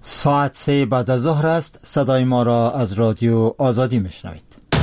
ساعت 3 بعد از ظهر است. صدای ما را از رادیو آزادی میشنوید.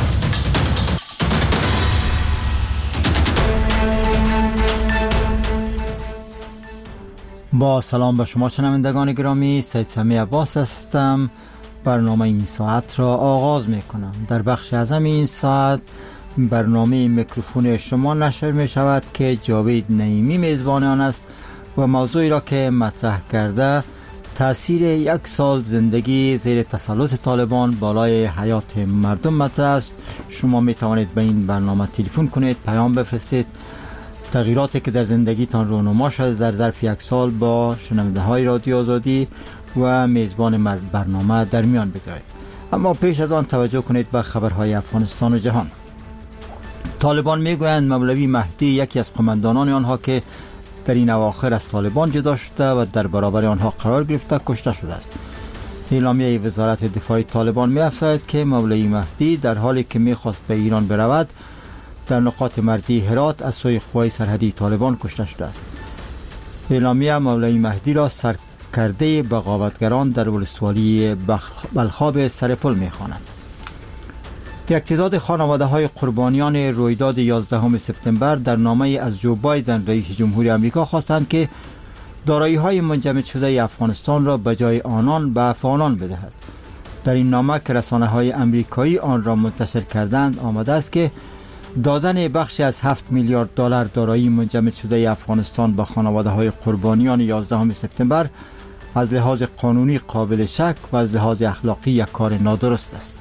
با سلام به شما شنوندگان گرامی، سید سمی عباس هستم. برنامه این ساعت را آغاز میکنم. در بخش اعظم این ساعت برنامه میکروفون شما نشر می شود که جاوید نعیمی میزبان آن است و موضوعی را که مطرح کرده تأثیر 1 سال زندگی زیر تسلط طالبان بالای حیات مردم مطرح است. شما می توانید به این برنامه تلفن کنید، پیام بفرستید، تغییراتی که در زندگیتان رونما شده در ظرف 1 سال با شنونده های رادیو آزادی و میزبان برنامه در میان بگذارید. اما پیش از آن توجه کنید به خبرهای افغانستان و جهان. طالبان میگویند مولوی مهدی یکی از قماندانان آنها که در این اواخر از طالبان جدا شده و در برابر آنها قرار گرفته کشته شده است. اعلامیه وزارت دفاع طالبان می‌افزاید که مولوی مهدی در حالی که می‌خواست به ایران برود در نقاط مرزی هرات از سوی قوای سرحدی طالبان کشته شده است. اعلامیه مولوی مهدی را سرکرده بغاوتگران در ولسوالی بلخاب سرپل می‌خواند. تعداد خانواده‌های قربانیان رویداد 11 سپتامبر در نامه از جو بایدن رئیس جمهوری آمریکا خواستند که دارایی‌های منجمد شده افغانستان را به جای آنان به افغانان بدهد. در این نامه که رسانه‌های آمریکایی آن را منتشر کردند آمده است که دادن بخشی از 7 میلیارد دلار دارایی منجمد شده افغانستان به خانواده‌های قربانیان 11 سپتامبر از لحاظ قانونی قابل شک و از لحاظ اخلاقی یک کار نادرست است.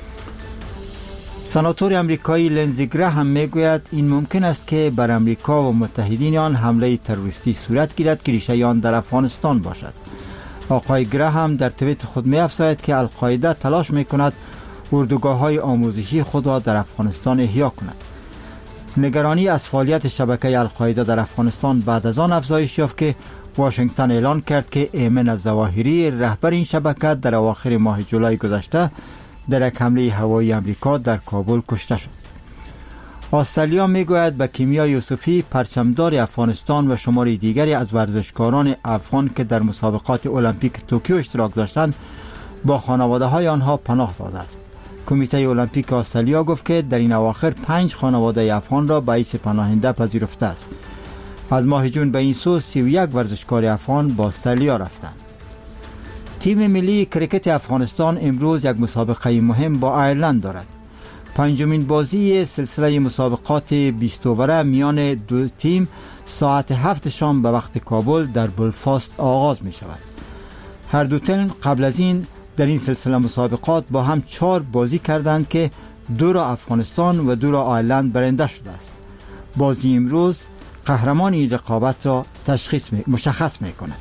سناتور آمریکایی لینزی گراهام میگوید این ممکن است که بر آمریکا و متحدین آن حمله تروریستی صورت گیرد که ریشه آن در افغانستان باشد. آقای گراهام در توییت خود می‌افزاید که القاعده تلاش می‌کند اردوگاه‌های آموزشی خود را در افغانستان احیا کند. نگرانی از فعالیت شبکه القاعده در افغانستان بعد از آن افزایش یافت که واشنگتن اعلان کرد که ایمن الظواهری رهبر این شبکه در اواخر ماه جولای گذشته در یک حمله هوایی آمریکا در کابل کشته شد. استرالیا میگوید به کیمیا یوسفی پرچمدار افغانستان و شمار دیگری از ورزشکاران افغان که در مسابقات المپیک توکیو اشتراک داشتند با خانواده‌های آنها پناه داده است. کمیته المپیک استرالیا گفت که در این اواخر 5 خانواده افغان را به حیث پناهنده پذیرفته است. از ماه جون به این سو 31 ورزشکار افغان با استرالیا رفتند. تیم ملی کرکت افغانستان امروز یک مسابقه مهم با ایرلند دارد. 5مین بازی سلسله مسابقات 20 اووره میان دو تیم ساعت 7 شام به وقت کابل در بلفاست آغاز می شود. هر دو تیم قبل از این در این سلسله مسابقات با هم 4 بازی کردند که 2 را افغانستان و 2 را ایرلند برنده شده است. بازی امروز قهرمان این رقابت را مشخص می کند.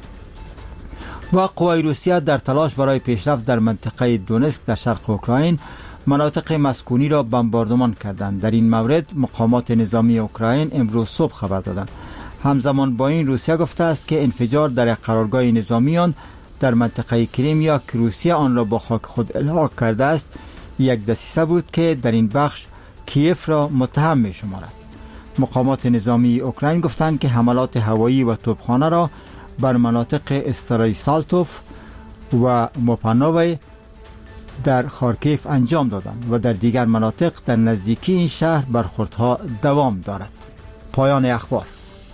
و قوای روسیه در تلاش برای پیشرفت در منطقه دونسک در شرق اوکراین مناطق مسکونی را بمباردمان کردند. در این مورد مقامات نظامی اوکراین امروز صبح خبر دادند. همزمان با این روسیه گفته است که انفجار در یک قرارگاه نظامیان در منطقه کریمیا که روسیه آن را با خاک خود الحاق کرده است یک دسیسه بود که در این بخش کیف را متهم می شمارد. مقامات نظامی اوکراین گفتند که حملات هوایی و توپخانه را بر مناطق استرایسالتوف و موپانوی در خارکیف انجام دادند و در دیگر مناطق در نزدیکی این شهر برخوردها دوام دارد. پایان اخبار.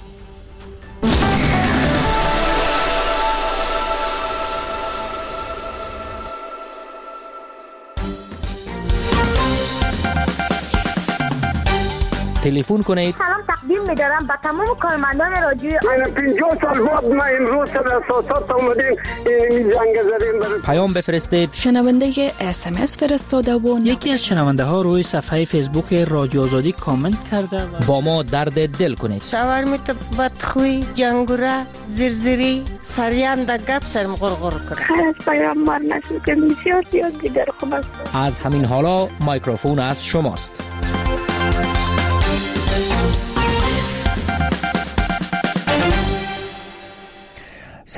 تلفن کنید. سلام تقدیم می‌دارم به تمام کارمندان رادیوی آزادی. 50 سال بعد ما امروز در اساسات اومدیم این جنگ زدیم برای پیام بفرستید. شنونده SMS فرستاده و یکی از شنونده ها روی صفحه فیسبوک رادیو آزادی کامنت کرده و با ما درد دل کنید. شاورمیت بدخوی جنگوره زرزری سریان در گپ سرم غرغر کنه. خیر از پیام مار نشد که بسیار دیگر خوب است. از همین حالا مایکروفون از شماست.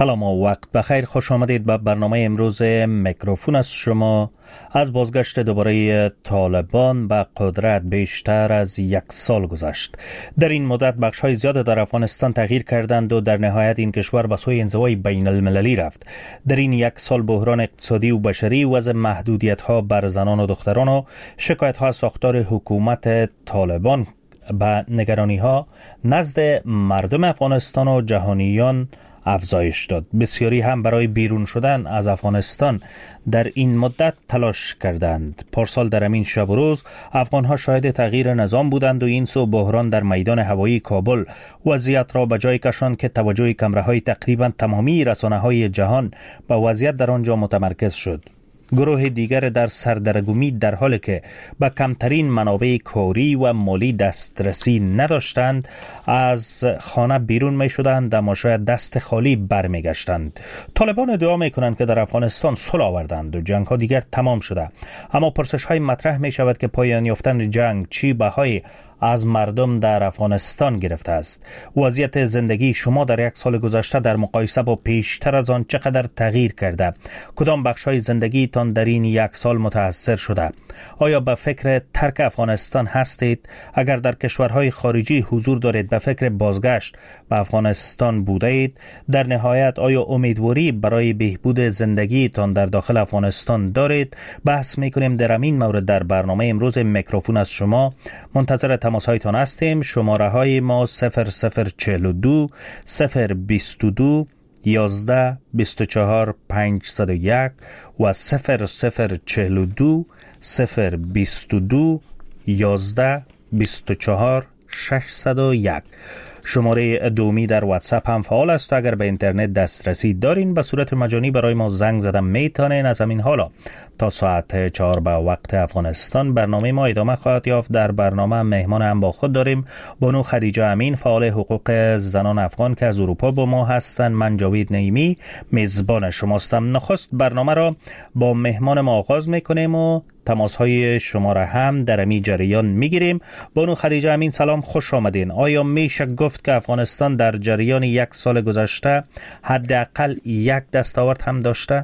سلام و وقت بخیر. خوش آمدید به برنامه امروز میکروفون از شما. از بازگشت دوباره طالبان به قدرت بیشتر از 1 سال گذشت. در این مدت بخش‌های زیاد در افغانستان تغییر کردند و در نهایت این کشور به سوی انزوای بین المللی رفت. در این 1 سال بحران اقتصادی و بشری، وضع محدودیت‌ها بر زنان و دختران و شکایت‌ها از ساختار حکومت طالبان به نگرانی‌ها نزد مردم افغانستان و جهانیان افزایش داد. بسیاری هم برای بیرون شدن از افغانستان در این مدت تلاش کردند. پارسال در همین شب و روز افغانها شاهد تغییر نظام بودند و این سو بحران در میدان هوایی کابل وضعیت را به جای کشاند که توجه کامراهای تقریبا تمامی رسانه‌های جهان به وضعیت در آنجا متمرکز شد. گروه دیگر در سردرگمی در حالی که به کمترین منابع کاری و مالی دسترسی نداشتند از خانه بیرون می شدند و شاید دست خالی برمی گشتند. طالبان ادعا می کنند که در افغانستان صلح آوردند و جنگ ها دیگر تمام شده، اما پرسش های مطرح می شود که پایان یافتن جنگ چی بهای از مردم در افغانستان گرفته است. وضعیت زندگی شما در 1 سال گذشته در مقایسه با پیشتر از آن چقدر تغییر کرده؟ کدام بخش‌های زندگی تان در این 1 سال متاثر شده؟ آیا به فکر ترک افغانستان هستید؟ اگر در کشورهای خارجی حضور دارید به فکر بازگشت به افغانستان بوده اید؟ در نهایت آیا امیدواری برای بهبود زندگی تان در داخل افغانستان دارید؟ بحث می‌کنیم در این مورد در برنامه امروز میکروفون از شما. منتظر تماس هایتان هستیم. شماره های ما 0042 022 11 24 501 و 0042 022 11 24 601. شماره دومی در واتساپ هم فعال است و اگر به اینترنت دسترسی دارین به صورت مجانی برای ما زنگ زدن میتونین. از همین حالا تا ساعت 4 به وقت افغانستان برنامه ما ادامه خواهد یافت. در برنامه مهمان هم با خود داریم بانو خدیجه امین، فعال حقوق زنان افغان که از اروپا با ما هستند. من جاوید نعیمی میزبان شماستم. نخست برنامه را با مهمان ما آغاز میکنیم و تماس های شما را هم در امی جریان میگیریم. بانو خدیجه امین سلام، خوش آمدین. آیا میشه گفت که افغانستان در جریان 1 سال گذشته حداقل 1 دستاورد هم داشته؟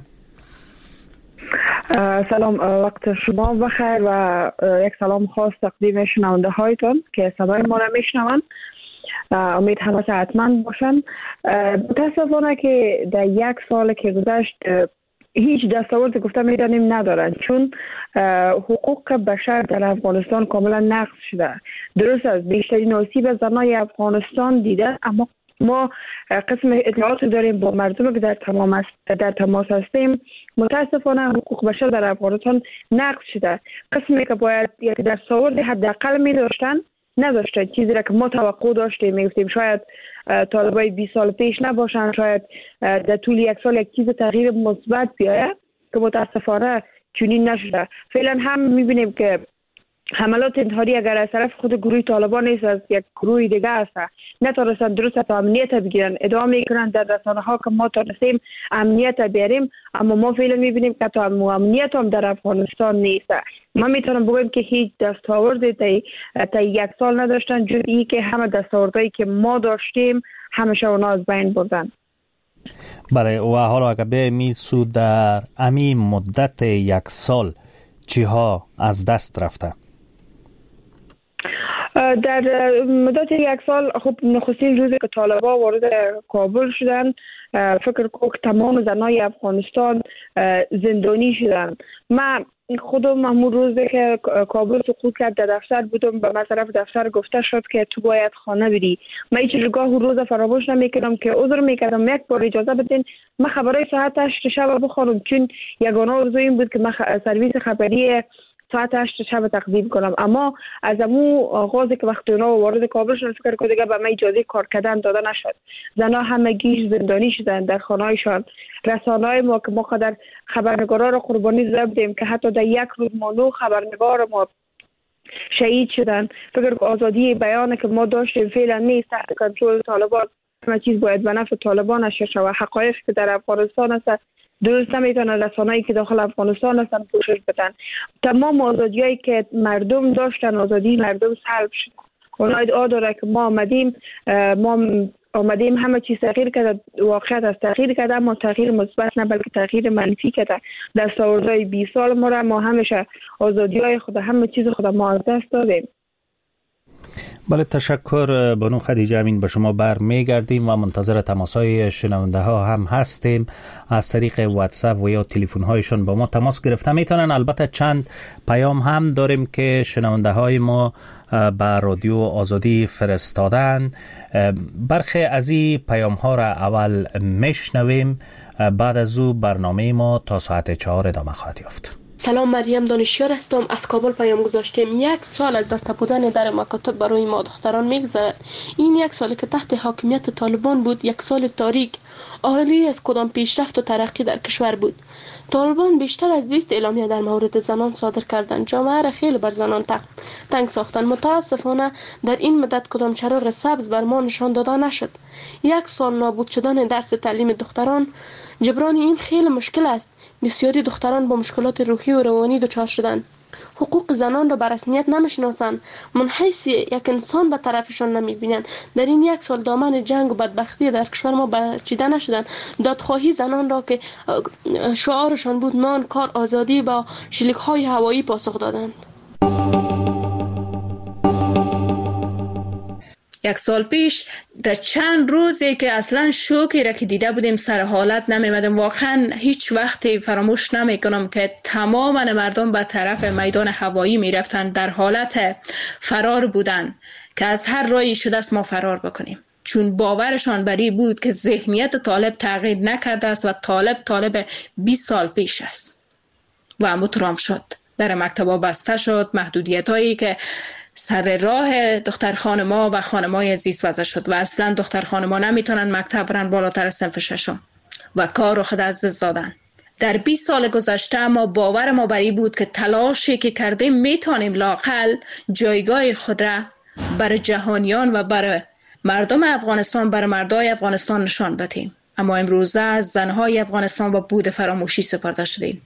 سلام، وقت شما بخیر و یک سلام خاص تقدیم شنونده هایتون که صدای ما را میشنوند. امید همه صحتمند باشن. متاسفانه که در 1 سال که گذشت هیچ دستاورد گفته میدانیم ندارن، چون حقوق بشر در افغانستان کاملا نقض شده. درست است بیشترین آسیب زنای افغانستان دیده، اما ما قسم اطلاعات داریم با مردم که در تماس هستیم. متاسفانه حقوق بشر در افغانستان نقض شده. قسمی که باید یک دستاورد حداقل می داشتن نداشتن. چیزی را که ما توقع داشتیم، میگفتیم شاید طالبای 20 سال پیش نباشن، شاید در طول 1 سال یک چیز تغییر مثبت بیاید که متاسفانه چنین نشده. فعلا هم میبینیم که حملات انتحاری اگر از طرف خود گروه طالبان نیست، از یک گروه دیگه است، نتونستن درست تا امنیت بگیرن. ادعا میکنن در رسانه ها که ما تونستیم امنیت بیاریم، اما ما فعلا میبینیم که تا امنیت هم در افغانستان نیست. ما میتونم بگم که هیچ دستاورد تا 1 سال نداشتن، جز این که همه دستاوردهایی که ما داشتیم همیشه اونا از بین بردن. بله، و حالا اگر به سود در همین مدت 1 سال چیها از دست رفته؟ در مدت 1 سال خب نخستین روزی که طالبان وارد کابل شدن، فکر کنم که تمام زنای افغانستان زندانی شدن. من خودم همون روزی که کابل سقوط کرد در دفتر بودم، به من طرف دفتر گفته شد که تو باید خانه بری. من هیچ جگاه روز فراموش نمیکردم که عذر میکردم یک بار اجازه بدین من خبرای ساعت 8 شب بخونم، چون یگانه آرزو این بود که من سرویس خبری ساعت 8 شب تقدیم کنم. اما از امو آغازی که وقتی اونا وارد کابل شدن، فکر کنم دیگه به من اجازه کار کردن داده نشد. زنها همگی زندانی شدن در خانه‌هایشان. رسانه‌های ما که ما قدر خبرنگارا را قربانی زدیم که حتی در 1 روز ما 9 خبرنگار ما شهید شدن. فکر کنم آزادی بیان که ما داشتیم فعلا نیست، تحت کنترل طالبان. همه چیز باید به نفع طالبان نشر شود. حقایق که در افغانستان هست درست نمیتونن رسانه‌ای که داخل افغانستان هستن پوشش بدن. تمام آزادیایی که مردم داشتن، آزادی مردم سلب شد. اونا ادعا داره که ما آمدیم، ما آمدیم همه چیز تغییر کرده، واقعیت از تغییر کرده، اما تغییر مثبت نه بلکه تغییر منفی کرده. دستاوردهای 20 سال ما همیشه آزادی‌های خود، همه چیز خود ما از دست دادیم. بله، تشکر بانو خدیجه امین. به شما برمیگردیم و منتظر تماس‌های شنونده ها هم هستیم. از طریق واتساپ و یا تلفن هایشون با ما تماس گرفته میتونن. البته چند پیام هم داریم که شنونده های ما به رادیو آزادی فرستادن. برخی از این پیام ها را اول میشنویم، بعد از او برنامه ما تا ساعت 4 ادامه خواهد یافت. سلام، مریم دانشیار هستم. از کابل پیام گذاشتیم. 1 سال از دست بودن در مکاتب برای ما دختران میگذرد. این 1 سالی که تحت حاکمیت طالبان بود، 1 سال تاریک، عالی از کدام پیشرفت و ترقی در کشور بود. طالبان بیشتر از 20 اعلامیه در مورد زنان صادر کردند. جامعه را خیلی بر زنان تنگ ساختند. متاسفانه در این مدت کدام چراغ سبز بر ما نشان داده نشد. 1 سال نابود شدن درس تعلیم دختران، جبران این خیلی مشکل است. بسیاری دختران با مشکلات روحی و روانی دچار شدند. حقوق زنان را به رسمیت نمیشناسند. من حیث یک انسان به طرفشان نمیبینند. در این 1 سال دامن جنگ و بدبختی در کشور ما برچیده نشدند. دادخواهی زنان را که شعارشان بود نان، کار، آزادی، با شلیک‌های هوایی پاسخ دادند. 1 سال پیش در چند روزی که اصلا شوکی را که دیده بودیم سر حالت نمیمدم. واقعا هیچ وقتی فراموش نمیکنم که تمام مردم به طرف میدان هوایی میرفتن، در حالت فرار بودن که از هر راهی شده است ما فرار بکنیم، چون باورشان بری بود که ذهنیت طالب تغییر نکرده است و طالب 20 سال پیش است و مترام شد. در مکتبا بسته شد، محدودیت هایی که سر راه دختر خانما و خانمای عزیز وضع شد و اصلا دختر خانما نمیتونن مکتب برن بالاتر از صنف 6 و کار رو خود از دست دادن. در 20 سال گذشته ما باور ما بری بود که تلاشی که کردیم میتونیم لااقل جایگاه خود را برای جهانیان و برای مردم افغانستان، برای مردای افغانستان نشان بدیم. اما امروزه زنهای افغانستان با بود فراموشی سپرده شدیم.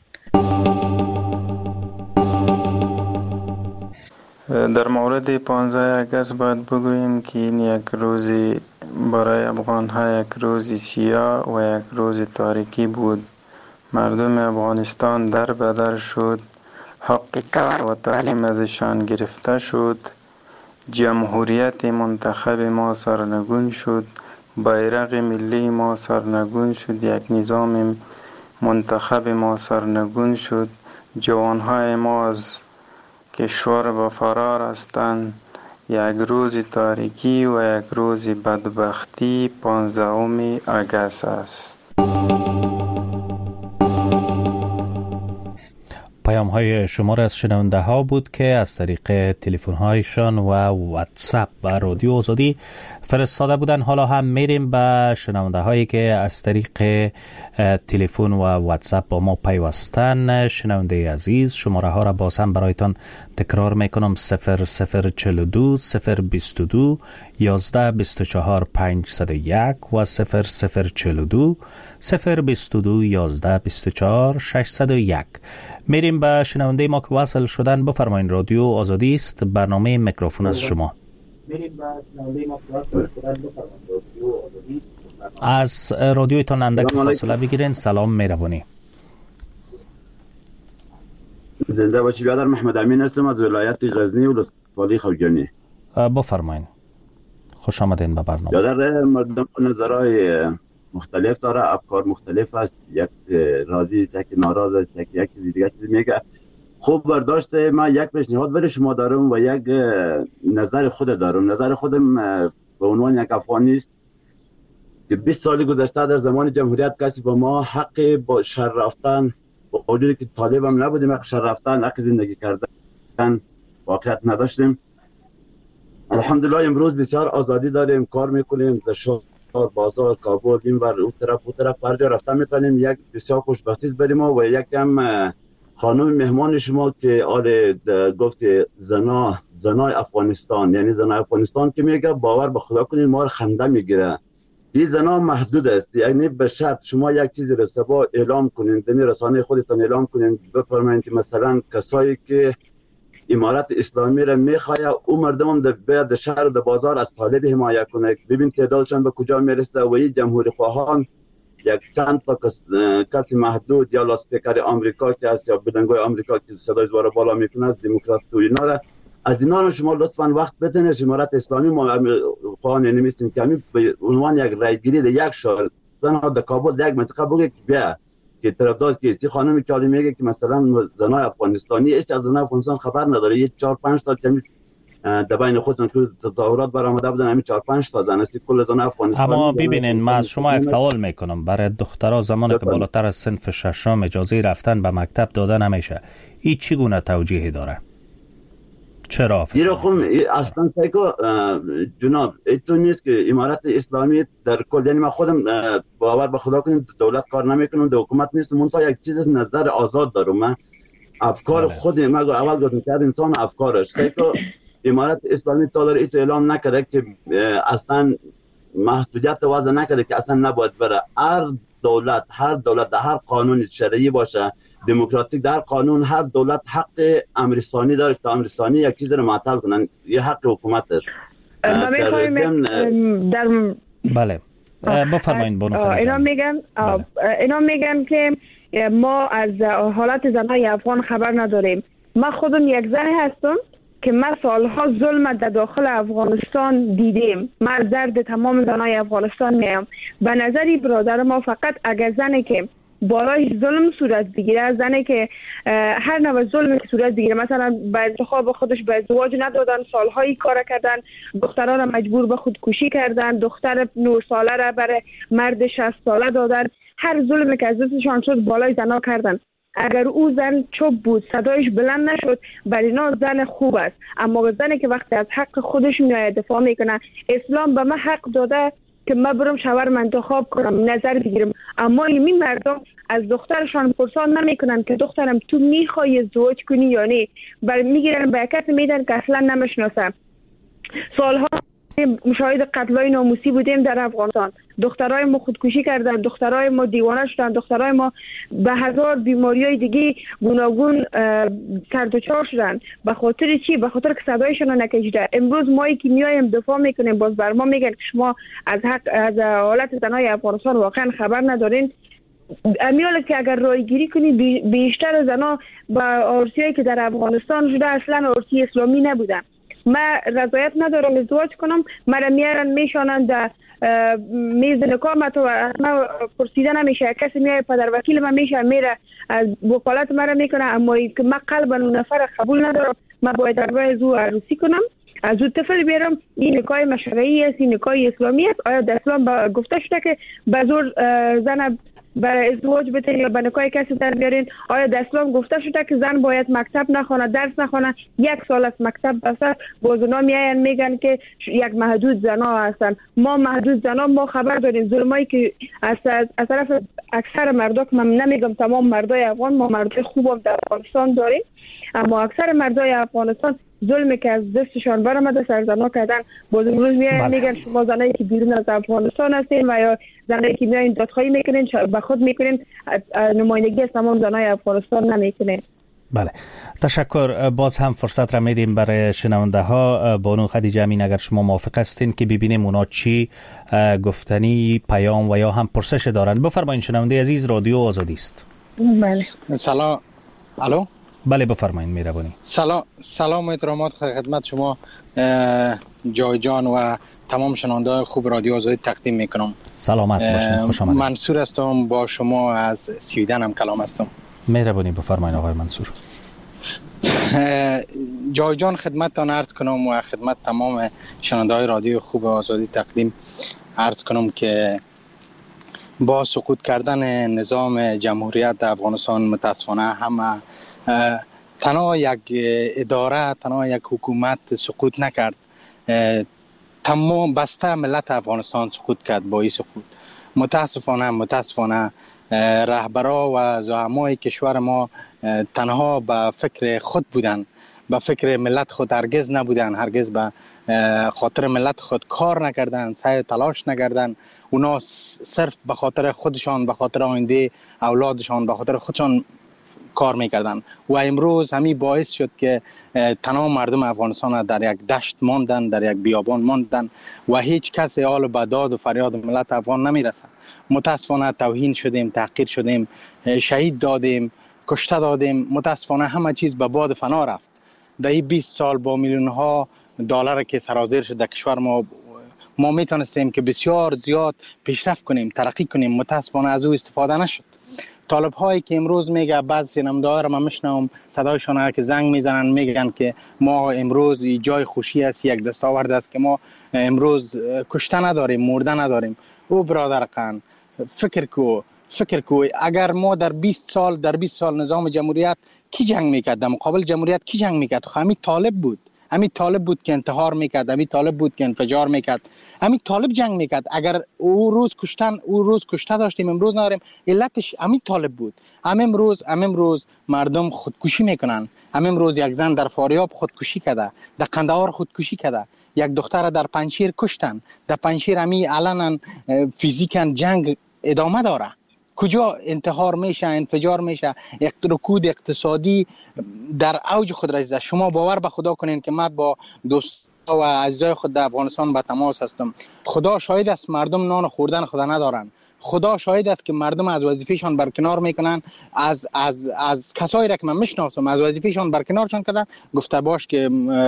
در مورد 15 اگست باید بگوییم که این 1 روزی برای افغان‌ها 1 روزی سیاه و 1 روز تاریکی بود. مردم افغانستان در به در شد، حق کار و تعلیم ازشان گرفته شد، جمهوریت منتخب ما سرنگون شد، بیرق ملی ما سرنگون شد، یک نظام منتخب ما سرنگون شد، جوانهای ما از کشور به فرار هستند. 1 روز تاریکی و 1 روز بدبختی 15 اگست است. پیام های شما را از شنونده ها بود که از طریق تلفن هایشان و واتساپ و رادیو آزادی فرستاده بودن. حالا هم میریم به شنونده هایی که از طریق تلفن و واتساپ با ما پیوستن. شنونده عزیز، شماره ها را باز هم برایتان تکرار میکنم: 0042 022 11 24 501 و 0042 022 11 24 601. میریم به شنونده ما که وصل شدن. بفرمایین، رادیو آزادی است، برنامه میکروفون از شما. از رادیویتان اندک فاصله بگیرین. سلام، مهربانی. زنده باشی. برادر محمد امین هستم از ولایت غزنی و ولسوالی خوجانی. بفرمایین، خوش آمدین به برنامه. برادر، مردم نظرهای مختلف داره، افکار مختلف است. یک راضی است، یک ناراض است، یک چیز دیگه میگه. خوب برداشت. من یک پیشنهاد برای شما دارم و یک نظر خود دارم. نظر خودم به عنوان یک افغانی است که 20 سال گذشته در زمان جمهوریت کسی با ما حق با شهر رفتن، با وجودی که طالب هم نبودیم، حق شهر رفتن، حق زندگی کردن واقعیت نداشتیم. الحمدلله امروز بسیار آزادی داریم، کار میکنیم در شهر، بازار، کابل، این ور اون طرف هر جا رفتن میتونیم. یک بسیار خوشبختی است برای ما. و یک هم خانم مهمان شما که گفت که زنای افغانستان، یعنی زنای افغانستان که میگه باور به خدا کنید ما خنده میگیره. این زنا محدود است، یعنی به شرط شما یک چیزی را سبا اعلام کنین، در رسانه خودتان اعلام کنین، بفرمایید که مثلا کسایی که امارت اسلامی را میخواه او مردم هم باید شهر و بازار از طالب حمایت کنه. ببین تعدادشان به کجا میرسه و این جمهوری خواهان یک چند تا کسی محدود یا لاسپیکر آمریکا که هست یا بلنگوی آمریکا که صدای زوار بالا میکنه از دموکرات و اینا را از اینا شما لطفاً وقت بتونه. امارت اسلامی ما خواهان نمیستیم که همین به عنوان یک رایگیری در یک شهر زنها در کابل یک منطقه بگه که بیا که طرفدار کیستی خانم کالی میگه که مثلا زنای افغانستانی هیچ از زنای افغانستان خبر نداره. یه 4-5 تا کمی در بین خودشون تو تظاهرات برآمده بودن، همین 4-5 تا زن است کل زنای افغانستانی. اما ببینین من از شما یک سوال میکنم، برای دخترها زمانی که بالاتر از صنف ششم اجازه رفتن به مکتب داده نمیشه، این چگونه توجیهی داره؟ چرا؟ این خب اصلا سایکو جناب ایتون نیست که امارت اسلامی در کل، یعنی من خودم باور به خدا کنیم دولت کار نمیکنم، در حکومت نیست، منتها یک چیز نظر آزاد دارم. من افکار خود من اول گفتم که انسان افکارش سایکو امارت اسلامی تا داره ایتو اعلام نکرده که اصلا محدودیت وضع نکرده که اصلا نباید بره. هر دولت در هر قانون شرعی باشه دموکراتیک، در قانون هر دولت حق امرثانی داره که امرثانی یک چیز رو معطل کنن، یه حق حکومت است. بله بفرمایید بانو خدیجه. اینا میگن که ما از حالت زنای افغان خبر نداریم. من خودم یک زن هستم که من سالها ظلم در داخل افغانستان دیدیم. من از درد تمام زنای افغانستان میم. به نظری برادر ما فقط اگر زنی که بالای ظلم صورت بگیره، زنی که هر نوع ظلم که صورت بگیره، مثلا به انتخاب خودش به ازدواج ندادن، سالهایی کار کردن، دختران را مجبور به خودکشی کردن، دختر 9 ساله را برای مرد 60 ساله دادن، هر ظلمی که از دستشان شد بالای زنا کردن. اگر او زن چوب بود صدایش بلند نشد، برای اینا زن خوب است. اما زنی که وقتی از حق خودش میاد دفاع میکنه، اسلام به من حق داده که من برم شوهرم انتخاب کنم، نظر بگیرم، اما این مردم از دخترشان پرسان نمیکنن که دخترم تو میخوای ازدواج کنی یا نه. میگیرن به کسی میدن که اصلا نمیشناسن. سالها مشاهد قتلای ناموسی بودیم در افغانستان. دخترای ما خودکشی کردن، دخترای ما دیوانه شدن، دخترای ما به هزار بیماریای دیگه گوناگون سردوچار شدن. به خاطر چی؟ به خاطر که صدایشون نکشیده. امروز ما که میایم دفاع میکنیم، باز بر ما میگن که شما از حالت زنای افغانستان واقعا خبر ندارین. امیال که اگر رایگیری کنی بیشتر زنا با عرسیایی که در افغانستان شده اصلا عرسی اسلامی نبودن. من رضایت ندارم ازدواج کنم، مرا میارن میشانن در میز نکاح، ما پرسیده نمیشه، کسی میاد پدر وکیل من میشه میره وکالت مرا میکنه، اما که من قلبا اون نفر قبول ندارم، من باید در زو عروسی کنم، از او طفل بیارم. این نکاح مشرعی است، این نکاح اسلامی است. آیا در اسلام گفته شده که به زور زن برای ازدواج بتین یا به نکاح کسی در بیارین؟ آیا در اسلام گفته شده که زن باید مکتب نخونه، درس نخونه، 1 سال از مکتب بسه؟ باز اونا میاین میگن که یک محدود زنا هستن. ما محدود زنا ما خبر داریم. ظلمایی که از طرف اکثر مردا، که من نمیگم تمام مردای افغان، ما مردای خوبم در افغانستان داریم، اما اکثر مردای افغانستان ظلمی که از دستشان برآمده سرزنا کردن. باز امروز میگن شما زنایی که بیرون از افغانستان هستین و یا زنایی که میایین دادخواهی میکنین به خود میکنین، نمایندگی از تمام زنای افغانستان نمیکنین. بله تشکر. باز هم فرصت را میدیم برای شنونده ها. بانو خدیجه امین اگر شما موافق هستین که ببینیم اونا چی گفتنی، پیام و یا هم پرسش دارن. بفرمایید شنونده عزیز، رادیو آزادی است. بله سلام. الو بله بفرمایید میربانی. سلام و احترامات خدمت شما جای جان و تمام شنونده‌های خوب رادیو آزادی تقدیم میکنم. سلامت باشین، خوش آمدید. منصور هستم، با شما از سویدن هم کلام هستم. مهربانی بفرمایید آقای منصور. جای جان خدمتتان عرض کنم و خدمت تمام شنونده‌های رادیو خوب آزادی تقدیم عرض کنم که با سقوط کردن نظام جمهوریت افغانستان متاسفانه هم تنها یک اداره، تنها یک حکومت سقوط نکرد، تمام بسته ملت افغانستان سقوط کرد. با این سقوط متاسفانه رهبرا و زعمای کشور ما تنها به فکر خود بودن، به فکر ملت خود هرگز نبودن، هرگز به خاطر ملت خود کار نکردن، سعی تلاش نکردن. اونا صرف به خاطر خودشان، به خاطر آینده اولادشان، به خاطر خودشان کار میکردن و امروز همین باعث شد که تمام مردم افغانستان در یک دشت ماندن، در یک بیابان ماندن و هیچ کس حال به داد و فریاد ملت افغان نمیرسه. متاسفانه توهین شدیم، تحقیر شدیم، شهید دادیم، کشته دادیم. متاسفانه همه چیز به باد فنا رفت. در این 20 سال با میلیون ها دلار که سرازیر شد در کشور ما میتونستیم که بسیار زیاد پیشرفت کنیم، ترقی کنیم. متاسفانه از او استفاده نشد. طالب هایی که امروز میگه بعضی نمادها را من میشنوم صدایشان هر که زنگ میزنن میگن که ما امروز جای خوشی است، یک دستاورد است که ما امروز کشته نداریم، مرده نداریم. او برادر قن فکر کو اگر ما در 20 سال نظام جمهوریت کی جنگ میکرد؟ در مقابل جمهوریت کی جنگ میکرد؟ همین طالب بود که انتحار میکرد، همین طالب بود که انفجار میکرد، همین طالب جنگ میکرد. اگر او روز کشته داشتیم امروز نداریم، علتش همین طالب بود. امروز مردم خودکشی میکنن. امروز یک زن در فاریاب خودکشی کرده، در قندهار خودکشی کرده، یک دختر در پنجشیر کشتن. در پنجشیر همین علنا فیزیکن جنگ ادامه داره. کجا انتحار میشه، انفجار میشه، رکود اقتصادی در اوج خود رسیده. شما باور به خدا کنین که من با دوستا و عزیزای خود در افغانستان به تماس هستم. خدا شاهد است مردم نان خوردن خدا ندارن. خدا شاهد است که مردم از وظیفه‌شان برکنار میکنن. از کسایی را که من میشناسم از وظیفه‌شان برکنارشان کردن. گفته باش که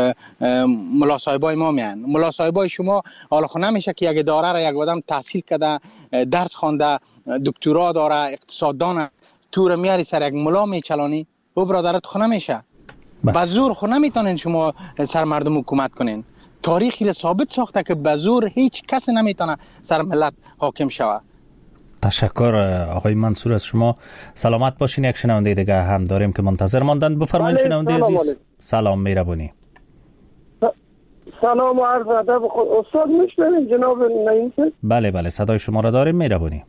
ملا صاحبای ما میان. ملا صاحبای شما حالا خو نمیشه که یک اداره را یک آدم تحصیل کرده، درس خوانده، دکترا داره، اقتصاددان، تو رو میاری سر یک ملا میچلانی. او برادرت خو نمیشه. به زور خو نمیتونین شما سر مردم حکومت کنین. تاریخی را ثابت ساخته که به زور هیچ کس نمیتونه سر ملت حاکم شود. تشکر آقای منصور از شما. سلامت باشین. یک شنونده دیگه هم داریم که منتظر ماندن. بفرمایید شنونده عزیز. سلام مهربانی. سلام و عرض ادب. استاد میشنوین جناب نعیم؟ بله صدای شما را داریم. مهربانی.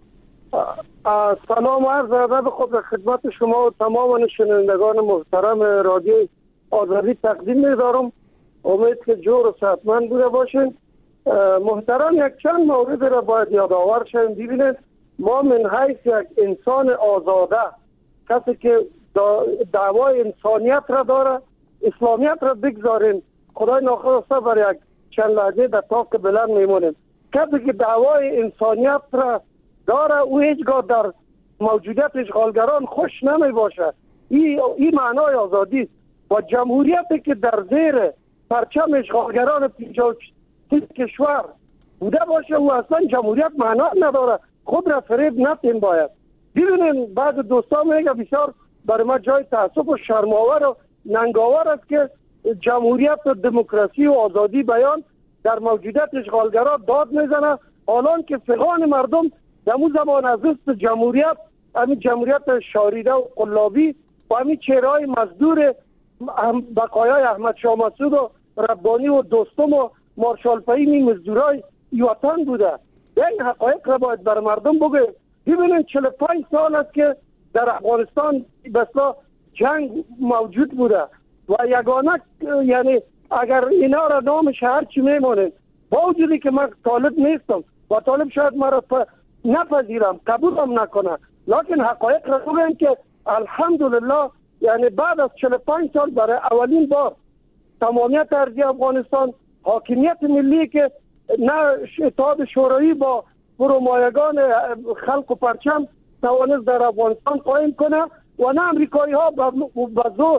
سلام و عرض ادب خود خدمت شما و تمام شنوندگان محترم رادیو آزادی تقدیم می‌دارم. امید که جور و صحتمند بوده باشین. محترم یک چند مورد را باید یادآور شویم. ببینید ما من حیث یک انسان آزاده، کسی که دعوای انسانیت را داره، اسلامیت را بگذاریم، خدای ناخواسته بر یک چند لحظه در طاق بلند میمونیم. کسی که دعوای انسانیت را داره او هیچگاه در موجودیت اشغالگران خوش نمی باشه. این معنای آزادی است. و جمهوریتی که در زیر پرچم اشغالگران 53 کشور بوده باشه او اصلا جمهوریت معنا نداره. خود را فریب ندین. باید ببینین بعض دوستان میگه بسیار برای ما جای تاسف و شرم‌آور و ننگاور است که جمهوریت و دموکراسی و آزادی بیان در موجودیت اشغالگران داد میزنه، حالان که فغان مردم در اون زمان از دست جمهوریت، همین جمهوریت شاریده و قلابی و همین چهره‌های مزدور بقایای احمد شاه مسعود و ربانی و دوستم و مارشال فهیمی مزدورای وطن بوده. این حقایق را باید بر مردم بگه. ببینید 45 سال است که در افغانستان بسا جنگ موجود بوده و یگانه یعنی اگر اینا را نامش هرچی میمونه، با وجودی که من طالب نیستم و طالب شاید مرا نپذیرم، قبولم نکنه، لکن حقایق را بگن که الحمدلله یعنی بعد از 45 سال برای اولین بار تمامیت ارضی افغانستان، حاکمیت ملی که نه اتحاد شوروی با فرومایگان خلق و پرچم توانست در افغانستان قایم کنه و نه امریکایی ها به زور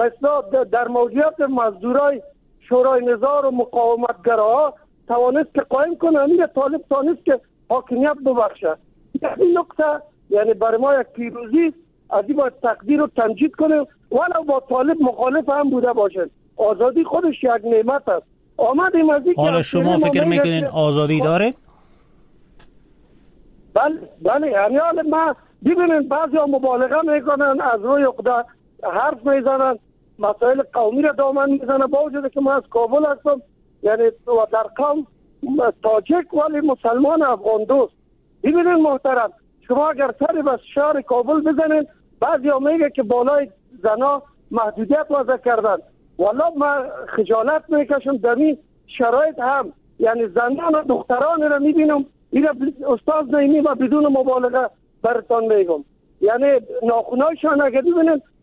در موجودیت مزدورای شورای نظار و مقاومتگراها توانست که قایم کنه. همین طالب توانست که حاکمیت ببخشه. این نکته یعنی برای ما یک پیروزی از این باید تقدیر و تمجید کنه، ولو با طالب مخالف هم بوده باشه. آزادی خودش یک نعمت است. آمدیم از این حالا شما فکر میکنین آزادی داره؟ بله یعنی ما ببینید بعضی ها مبالغه میکنن، از روی عقده حرف میزنن، مسائل قومی را دامن میزنن، با وجود که من از کابل هستم یعنی و در قوم تاجک ولی مسلمان افغان دوست. ببینید محترم، شما اگر سری به شهر کابل بزنید بعضی ها میگه که بالای زنا محدودیت وضع کردن. والا من خجالت میکشم در این شرایط هم یعنی زنان و دختران را میبینم. این استاد نعیمی و بدون مبالغه براتون میگم یعنی ناخونایشان اگر ببینید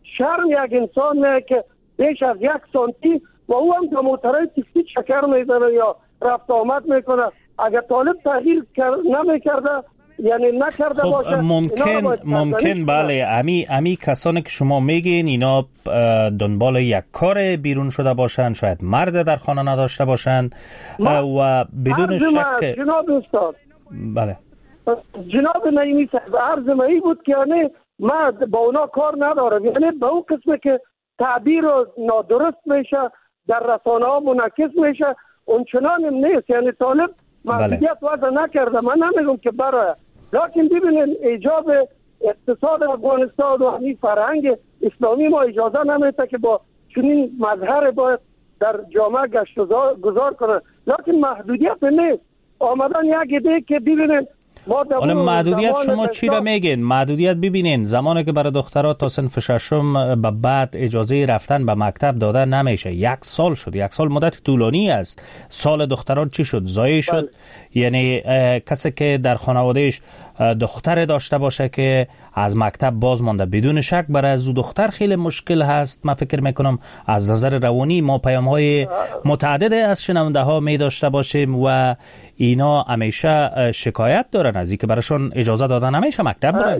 شرم یک انسان نه که بیش از 1 سانتی و او هم موترهای تیکسی چکر میزنه یا رفت آمد میکنه. اگر طالب تغییر نمیکرده یعنی نکرده خب باشه ممکن بله امی کسانی که شما میگین اینا دنبال یک کار بیرون شده باشن، شاید مرد در خانه نداشته باشن و بدون شک جناب استاد بله جناب نعیمی صاحب عرض من بود که یعنی ما با اونا کار ندارم، یعنی به اون قسمه که تعبیر نادرست میشه در رسانه ها منعکس میشه اونچنان نیست. یعنی طالب محدودیت وضع نکرده، من نمیگم که برای، لیکن ببینید ایجاب اقتصاد افغانستان و همین فرهنگ اسلامی ما اجازه نمیده که با چنین مظهر باید در جامعه گشت و گذار کنه، لیکن محدودیت نیست. آمدن یک ایده که ببینید حالا محدودیت شما چی را میگین؟ محدودیت ببینین زمانی که برای دخترها تا صنف ششم به بعد اجازه رفتن به مکتب داده نمیشه. 1 سال شد، 1 سال مدت طولانی است. سال دختران چی شد؟ ضایع شد. یعنی کسی که در خانوادهش دختر داشته باشه که از مکتب باز مانده، بدون شک برای از دختر خیلی مشکل هست. من فکر میکنم از نظر روانی ما پیام های متعدد از شنونده ها می داشته باشیم و اینا همیشه شکایت دارن از اینکه براشون اجازه دادن نمیشه مکتب برن.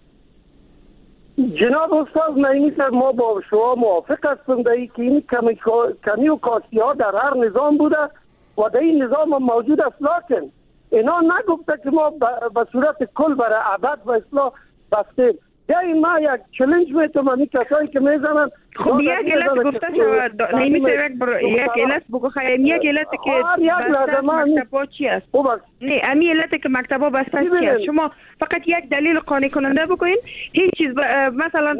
جناب استاد نعیمی صاحب ما با شما موافق هستم در این که این کمی و کاستی ها در هر نظام بوده و در این نظام هم موجود است، لیکن اینا نگفته که ما به صورت کل برای ابد و اصلاح بستیم. یعنی ما یک چلنج میتونم این کسایی که میزنن خب یک علت گفته شود نعیمی صاحب یک علت بگو خیلی یک علت که مکتبا چی است؟ نه امی علت که مکتبا بسته چی است؟ شما فقط یک دلیل قانع کننده بگوین. هیچ چیز مثلا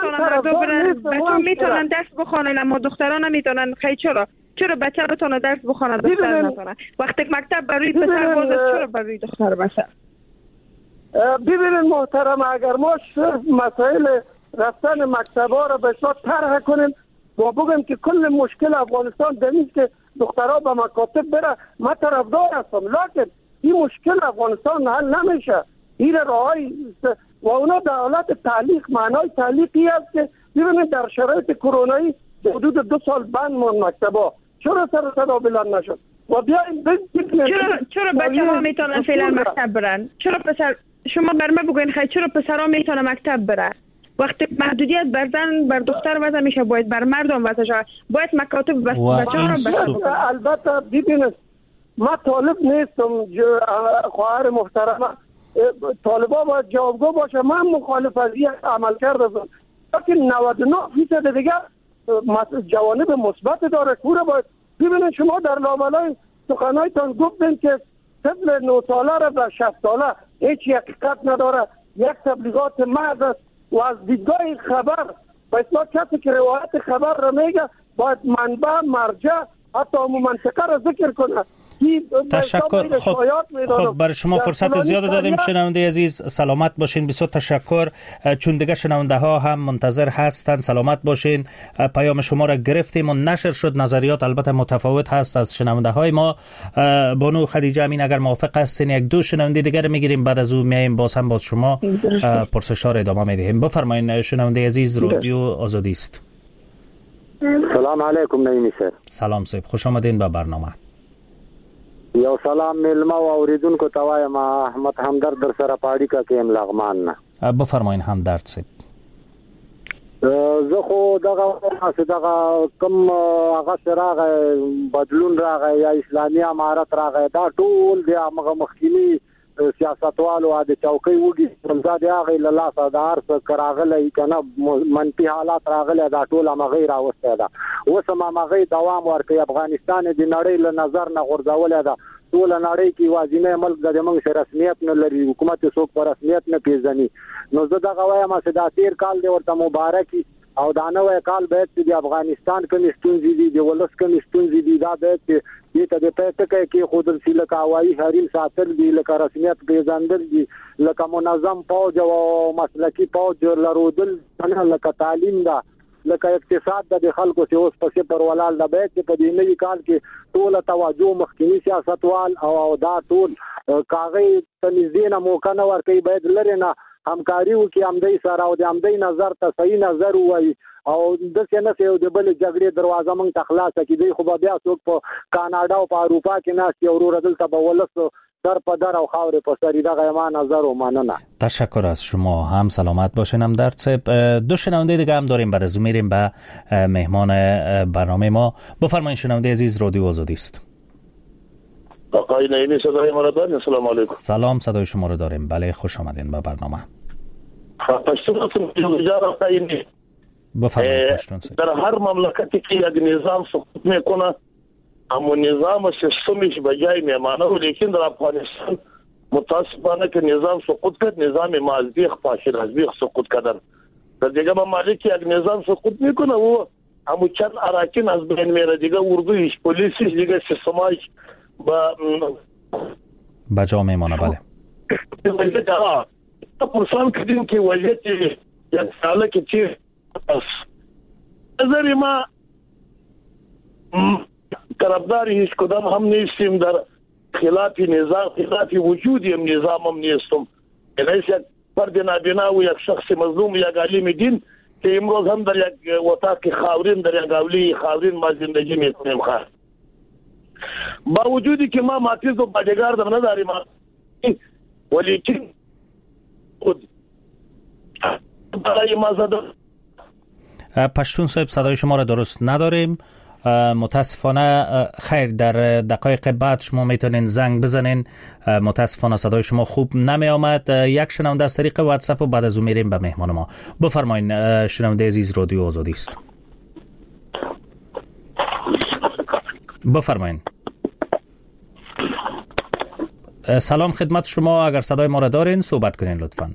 میتونن درس بخونن اما دختران نمیتونن. خیلی چرا بچه بتونه درس بخونه دختر نتونه؟ وقتی مکتب برای پسر باز چرا برای دختر باشه؟ ببینید محترم، اگر ما مسائل رفتن مکتبا را به شما طرح کنیم و بگیم که کل مشکل افغانستان دلیل که دخترها به مکاتب بره، ما طرفدار هستم، لیکن این مشکل افغانستان حل نمیشه. این راهی و اونا در حالت تعلیق، معنای تعلیقی است که ببینید در شرایط کرونایی حدود 2 سال بند مون مکتبا، چرا سر صدا بلند نشد؟ و بیاین چرا بچه ها میتونن فعلا مکتب برن؟ چرا پسر شما بر من بگوین خیلی چرا پسرها میتونن مکتب بره؟ وقتی محدودیت بر زن بر دختر وضع میشه باید بر مردم وضع شود، باید مکاتب بچه ها رو بسته. البته ببینید ما طالب نیستم خواهر محترمه، طالبا باید جوابگو باشه. من مخالف از این عمل کرده بودم، لیکن 99% دیگه جوانب مثبت داره. کوره باید ببینید شما در لابلای سخنایتان گفتین که طفل 9 ساله را به 60 ساله هیچ حقیقت نداره، یک تبلیغات محض است و از دیدگاه خبر و اصلا کسی که روایت خبر را میگه باید منبع، مرجع، حتی منطقه را ذکر کنه. تشکر. خب برای شما فرصت زیاد دادیم شنونده عزیز، سلامت باشین. بسیار تشکر، چون دیگه شنونده ها هم منتظر هستن. سلامت باشین. پیام شما را گرفتیم و نشر شد. نظریات البته متفاوت هست از شنونده های ما. بانو خدیجه امین اگر موافق هستین 1-2 شنونده دیگر میگیریم، بعد از اون میایم باز هم باز شما پرسش‌ها را ادامه میدیم. بفرمایید شنونده عزیز، رادیو آزادی است. سلام علیکم نعیمی صاحب. سلام صاحب، خوش آمدین به برنامه. یو سلام ملما و اوریدونکو ته وایم احمد همدرد در سره پاړی کا کیم لغمان نه. بفرمایئ همدرد صاحب. زه خو دغه کوم هغه سره بدلون راغی یا اسلامي امارت راغی، دا ټول د هغه مخکینی سیاستوالو د چوکۍ وږي پرځاد هغه له لاسه د ارس کراغله کنه منفي حالات راغله، دا ټول هغه راوسته ده. اوس هغه دوام ورکړي. افغانستان د نړۍ له نظر نه غورځولې ده. ټول نړۍ کې واځینه ملک د موږ سره رسمیت نه لري، حکومت څوک پر رسمیت نه پیژني. نو زه دغه وایم چې دا تیر کال دی ورته مبارکي او دا نوې کال به د افغانستان کوم ستونزې دي، د ولس کوم ستونزې دي، دا به دې ته د پېټکې کې خود لکه هوایي حریم ساتل دي، لکه رسمیت پیژندل دي، لکه منظم فوج او مسلکی فوج لرودل، لکه تعلیم دا، لکه اقتصاد د خلکو چې اوس په پر ولال د بیت په دې نوي کال کې ټول توجه مخکینی سیاستوال او دا ټول کاغذ تنظیم موقع نه ورکړي، باید لري نه همکاري وکړي همدې سره او د همدې نظر ته صحیح نظر وایي او د څنګه یو د بل جګړې دروازه مونږ ته خلاص کړي. خو بیا څوک په کاناډا او په اروپا کې ناست یو ورور دلته به ولس در په در او خاورې په سر دغه ما نظر و مننه. تشکر از شما، هم سلامت باشین. هم در دو شنونده دیگه هم داریم، بعد از اون میریم به مهمان برنامه ما. بفرمایید شنونده عزیز، رادیو آزادی است. آقای نعیمی صدای ما را دارین؟ السلام علیکم. سلام، صدای شما رو داریم. بله، خوش آمدین به برنامه. بفرمایید. در هر مملکتی که یک نظام سقوط میکنه اما نظام سیستمش به جای میمانه، لیکن در افغانستان متاسفانه که نظام سقوط کرد، نظام مازدیخ پاشید از بیخ سقوط کردن. در دیگه ممالک یک نظام سقوط میکنه و همو چند اراکین از بین میره، دیگه اردویش، پلیسیش، دیگه سیستمایش با جا میمانه. بله وضعیت پرسان کردیم که وضعیت یک ساله که چی نظر ما طرفدار هیچ کدام هم نیستیم، در خلاف نظام، خلاف وجود هم نظام هم نیستم. یعنی یک فرد نابینا و یک شخص مظلوم، یک عالم دین که امروز هم در یک اتاق خاورین، در یک اولی خاورین ما زندگی میکنیم. با وجودی که ما ماتیز و باجگار در نداریم، ولیکن خود برای ما زده. پشتون صاحب، صدای شما را درست نداریم متاسفانه. خیر، در دقایق بعد شما میتونین زنگ بزنین. متاسفانه صدای شما خوب نمی آمد. یک شنونده از طریق واتساپ و بعد از اون میریم به مهمان ما. بفرمایین شنونده عزیز، رادیو آزادی است. بفرمایین. سلام خدمت شما، اگر صدای ما را دارین صحبت کنین لطفاً.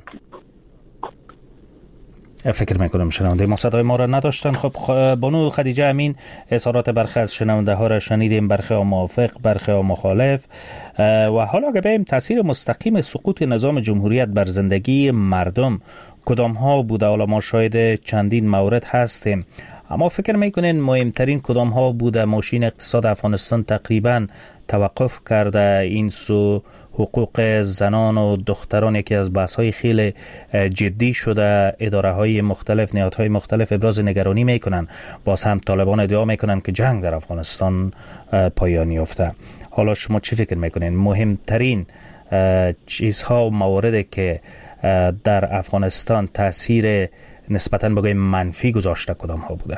فکر میکنم شنونده ما صدای ما را نداشتن. خب بانو خدیجه امین، اظهارات برخی از شنونده ها را شنیدیم، برخی ها موافق، برخی ها مخالف. و حالا اگه بگیم تاثیر مستقیم سقوط نظام جمهوریت بر زندگی مردم کدام ها بوده؟ حالا ما شاهد چندین مورد هستیم، اما فکر میکنین مهمترین کدام ها بوده؟ ماشین اقتصاد افغانستان تقریبا توقف کرده، این سو حقوق زنان و دختران یکی از بحث های خیلی جدی شده، اداره های مختلف، نهادهای مختلف ابراز نگرانی میکنن، باز هم طالبان ادعا میکنن که جنگ در افغانستان پایان یافته. حالا شما چی فکر میکنین مهمترین چیزها و مواردی که در افغانستان تاثیر نسبتاً بگویم منفی گذاشته کدام ها بوده؟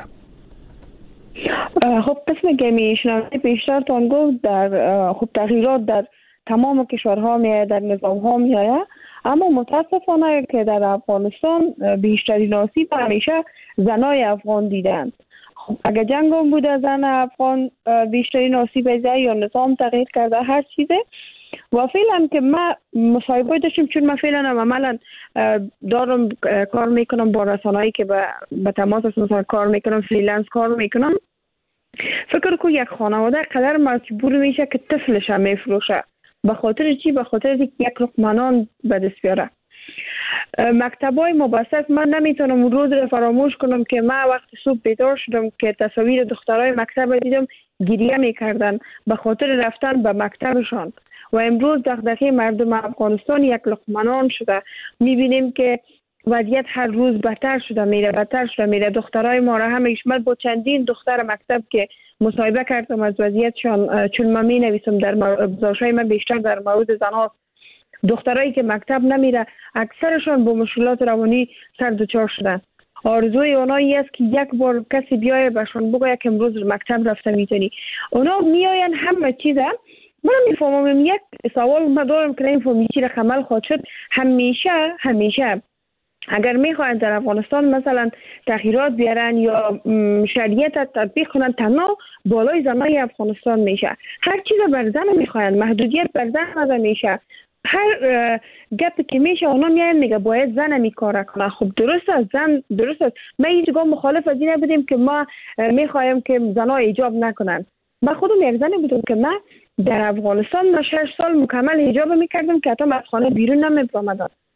خب قسم که میشنوید بیشتر تان گفت در خب تغییرات در تمام کشورها میاد، در نظام ها میاد، اما متاسفانه که در افغانستان بیشترین آسیب همیشه زنای افغان دیدند. خب اگر جنگ هم بوده زن افغان بیشترین آسیب دیده یا نظام تغییر کرده هر چیزه. و فعلا که ما مصاحبه داشتیم، چون من فعلا عملا دارم کار میکنم با رسانه‌ای که به تماس مثلا کار میکنم، فریلنس کار میکنم. فکر کو یک خانواده قدر مجبور میشه که طفلش هم میفروشه. به خاطر چی؟ به خاطر یک لقمه نان به دست بیاره. مکتبای مبسط من نمیتونم روز رو فراموش کنم که من وقت صبح بیدار شدم که تصاویر دخترای مکتب دیدم گریه میکردن به خاطر رفتن به مکتبشان. و امروز دغدغه مردم افغانستان یک لقمه نان شده. میبینیم که وضعیت هر روز بدتر شده میره. دخترای ما را همه من با چندین دختر مکتب که مصاحبه کردم از وضعیتشان، چون من می نویسم در ابزارهای من بیشتر در مورد زناست. دخترایی که مکتب نمیره اکثرشان با مشکلات روانی سر دچار شدن. آرزوی اونایی است که یک بار کسی بیایه بهشون بگه که امروز مکتب رفته میتونی. اونا میاین همه چیزه. من میفهمم یک سوال من دارم که این فهمیچی را خمل خواهد شد. همیشه اگر میخواین در افغانستان مثلا تغییرات بیارن یا شریعت تطبیق کنن، تنها بالای زنای افغانستان میشه. هر چیز بر زن میخواین، محدودیت بر زن نده میشه. هر گپ که میشه اونا میان میگه باید زن میکاره کنه. خب درست است، زن درست است. ما هیچگاه مخالف از این نبودیم که ما میخوایم که زنها ایجاب نکنن. من خودم یک زنی بودم که من در افغانستان 6 سال مکمل حجاب میکردم که حتی از خانه بیرون نمی‌آمدم.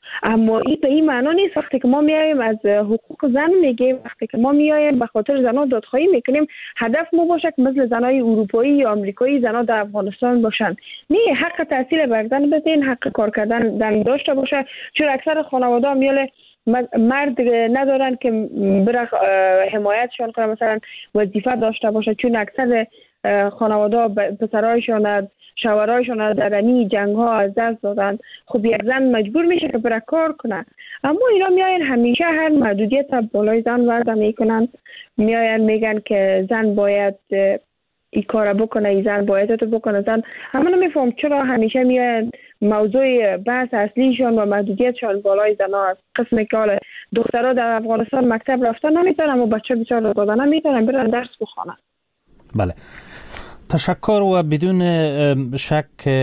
اما این به این معنا نیست وقتی که ما میایم از حقوق زن میگیم، وقتی که ما میایم به خاطر زنها دادخواهی میکنیم، هدف ما باشه که مثل زنای اروپایی یا آمریکایی زنها در افغانستان باشن. نه، حق تحصیل بر زن بدین، حق کار کردن داشته باشه، چون اکثر خانواده میاله مرد ندارن که بره حمایتشان کنه، مثلا وظیفه داشته باشه، چون اکثر خانواده پسرایشان شوهرایشان در این جنگ ها از دست دادن. خب یک زن مجبور میشه که بره کار کنه، اما اینا میاین همیشه هر محدودیت بالای زن وضع میکنن، میاین میگن که زن باید این کار بکنه، این زن باید تو بکنه. زن اما نمیفهم چرا همیشه میاین موضوع بحث اصلیشان و محدودیتشان بالای زن ها است. قسمی که حالا دخترها در افغانستان مکتب رفتن نمیتونن، اما بچه بیچاره دادن نمیتونن برن درس بخونن. بله، تشکر. و بدون شک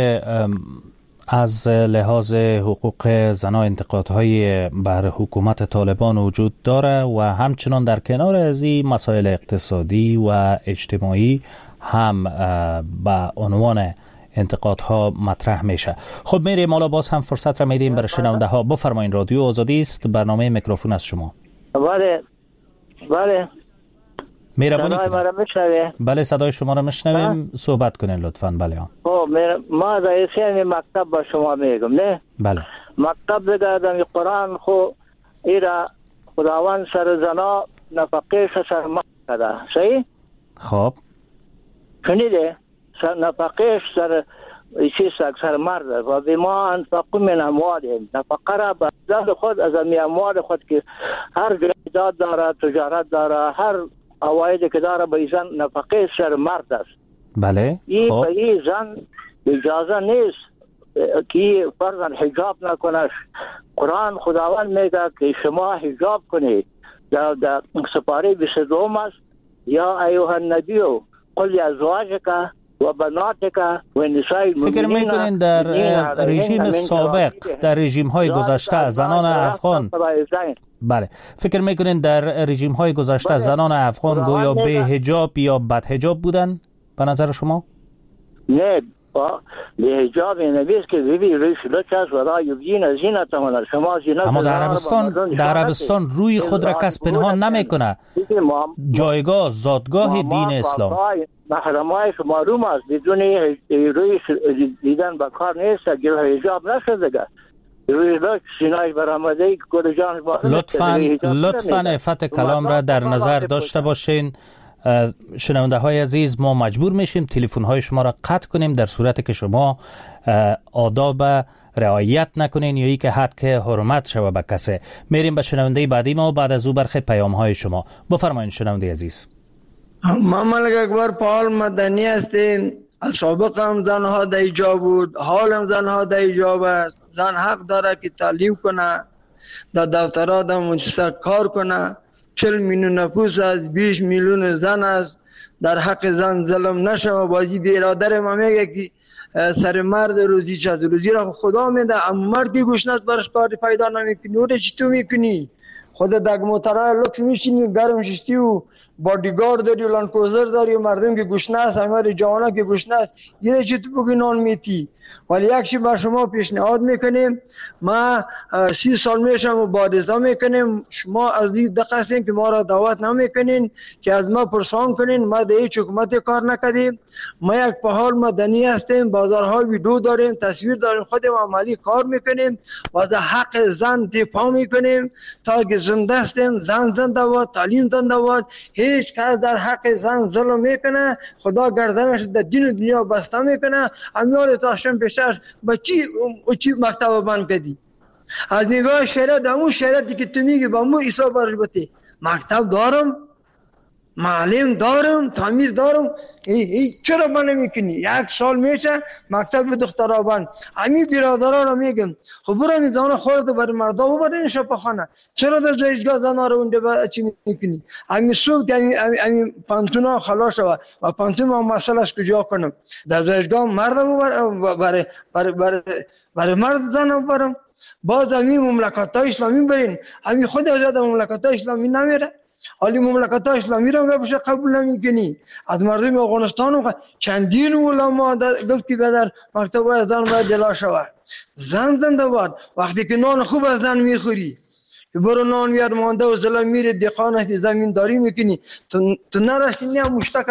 از لحاظ حقوق زنان انتقادهای بر حکومت طالبان وجود داره و همچنان در کنار از این مسائل اقتصادی و اجتماعی هم به عنوان انتقادها مطرح میشه. خب میریم، حالا باز هم فرصت را میدیم برای شنونده ها. بفرمایید، رادیو آزادی است، برنامه میکروفون از شما. بله مهربانی کنید. بله، صدای شما را میشنویم، صحبت کنین لطفاً. بله ما رئیسی مکتب با شما میگم. نه بله، مکتب دیگه در قرآن خو ایرا خداوند سر زنا نفقه سر مرد کرده. صحیح؟ خب شنیده؟ نفقه سر چیز سر مرد و به ما انفقو من اموالهم، نفقه را به زن خود از اموال خود که هر جایداد داره، تجارت داره، هر اوایدی که داره به زن نفقه سر مرد است. بله. این به این زن اجازه نیست که فرضاً حجاب نکنه. قرآن خداوند میگه که شما حجاب کنید. در سپاره 22 است، یا ایها النبی قل لازواجک و بناتک و نساء المؤمنین. فکر میکنین در رژیم سابق، در رژیم های گذشته زنان افغان، بله، فکر میکنین در رژیم های گذشته زنان افغان گویا به حجاب یا بد حجاب بودن به نظر شما؟ نه، به حجاب نبیست که ببی روی شلوچ است و را یبدین زینتهن. شما زینت، اما در عربستان روی خود را کس پنهان نمیکنه. جایگاه زادگاه دین اسلام محرمای شما روم است، بدون روی دیدن به کار نیست. اگر حجاب نشده روی لوچ سینای برآمده گل جان، لطفاً عفت کلام را در نظر داشته باشین. شنونده های عزیز، ما مجبور میشیم تلفن های شما را قطع کنیم در صورتی که شما آداب رعایت نکنین یا ای که حد که حرمت شوه به کسی. میریم به شنونده بعدی ما، بعد از او برخی پیام های شما. بفرمایید شنونده عزیز. ما ملک اکبر پال مدنی هستیم. سابق هم زنها در ایجاب بود، حال هم زنها در ایجاب است. زن حق داره که تعلیم کنه، در دفترات هم کار کنه. 40 میلیون نفوس از 20 میلیون زن است. در حق زن ظلم نشه. بازی بیرادر ما میگه که سر مرد روزی چه روزی را خدا میده، اما مردی گوشنست برش کاری پیدا نمیکنی. اوره چی تو میکنی؟ خود دگ موترهای لکس میشینی، گرم شستی و بادیگارد داری و لانکوزر داری و مردم که گوشنست، همه جوانا که گوشنست، یه چی تو بگی نان میتی. ولی یک چی با شما پیشنهاد میکنیم، ما 30 سال میشم مبارزه میکنیم، شما از این دقیقه هستیم که ما را دعوت نمیکنین که از ما پرسان کنین. ما در هیچ حکومت کار نکردیم، ما یک فعال مدنی هستیم، بازارها ویدیو داریم، تصویر داریم، خودم عملی کار میکنیم و از حق زن دفاع میکنیم تا که زنده هستیم. زن زنده باد، تعلیم زنده باد. هیچ کس در حق زن ظلم میکنه، خدا گردنش در دین و دنیا بسته میکنه. امیال تاشم پیشش با چی مکتب بند کردی؟ از نگاه شریعت، همون شریعتی که تو میگی با مو عیسی برش بتی. مکتب دارم، معلم دارم، تعمیر دارم، چرا بند میکنی؟ 1 سال میشه مکتب دخترها بند. همین برادرها رو میگم خب برو میزانه خورده برای مردا ببرین شفاخانه، چرا در زایشگاه زنها رو اونجا چی میکنی؟ همین صبح همین پانتونا خلاص شد و پانتون ما مسئلهش کجا کنم؟ در زایشگاه مرد برای مرد زن ببرم؟ باز همین مملکت های اسلامی برین، همین خود از مملکت های اسلامی نمیره. حالی مملکت اسلامی را بشه قبول نمیکنی. از مردم افغانستان چندین علما گفت که در مکتب زن باید جلا شود. زن زنده باد. وقتی که نان خوب از زن میخوری برو نان میاد مانده و زلا میره دیقانش زمینداری میکنی، تو نرشتی نیا مشتاق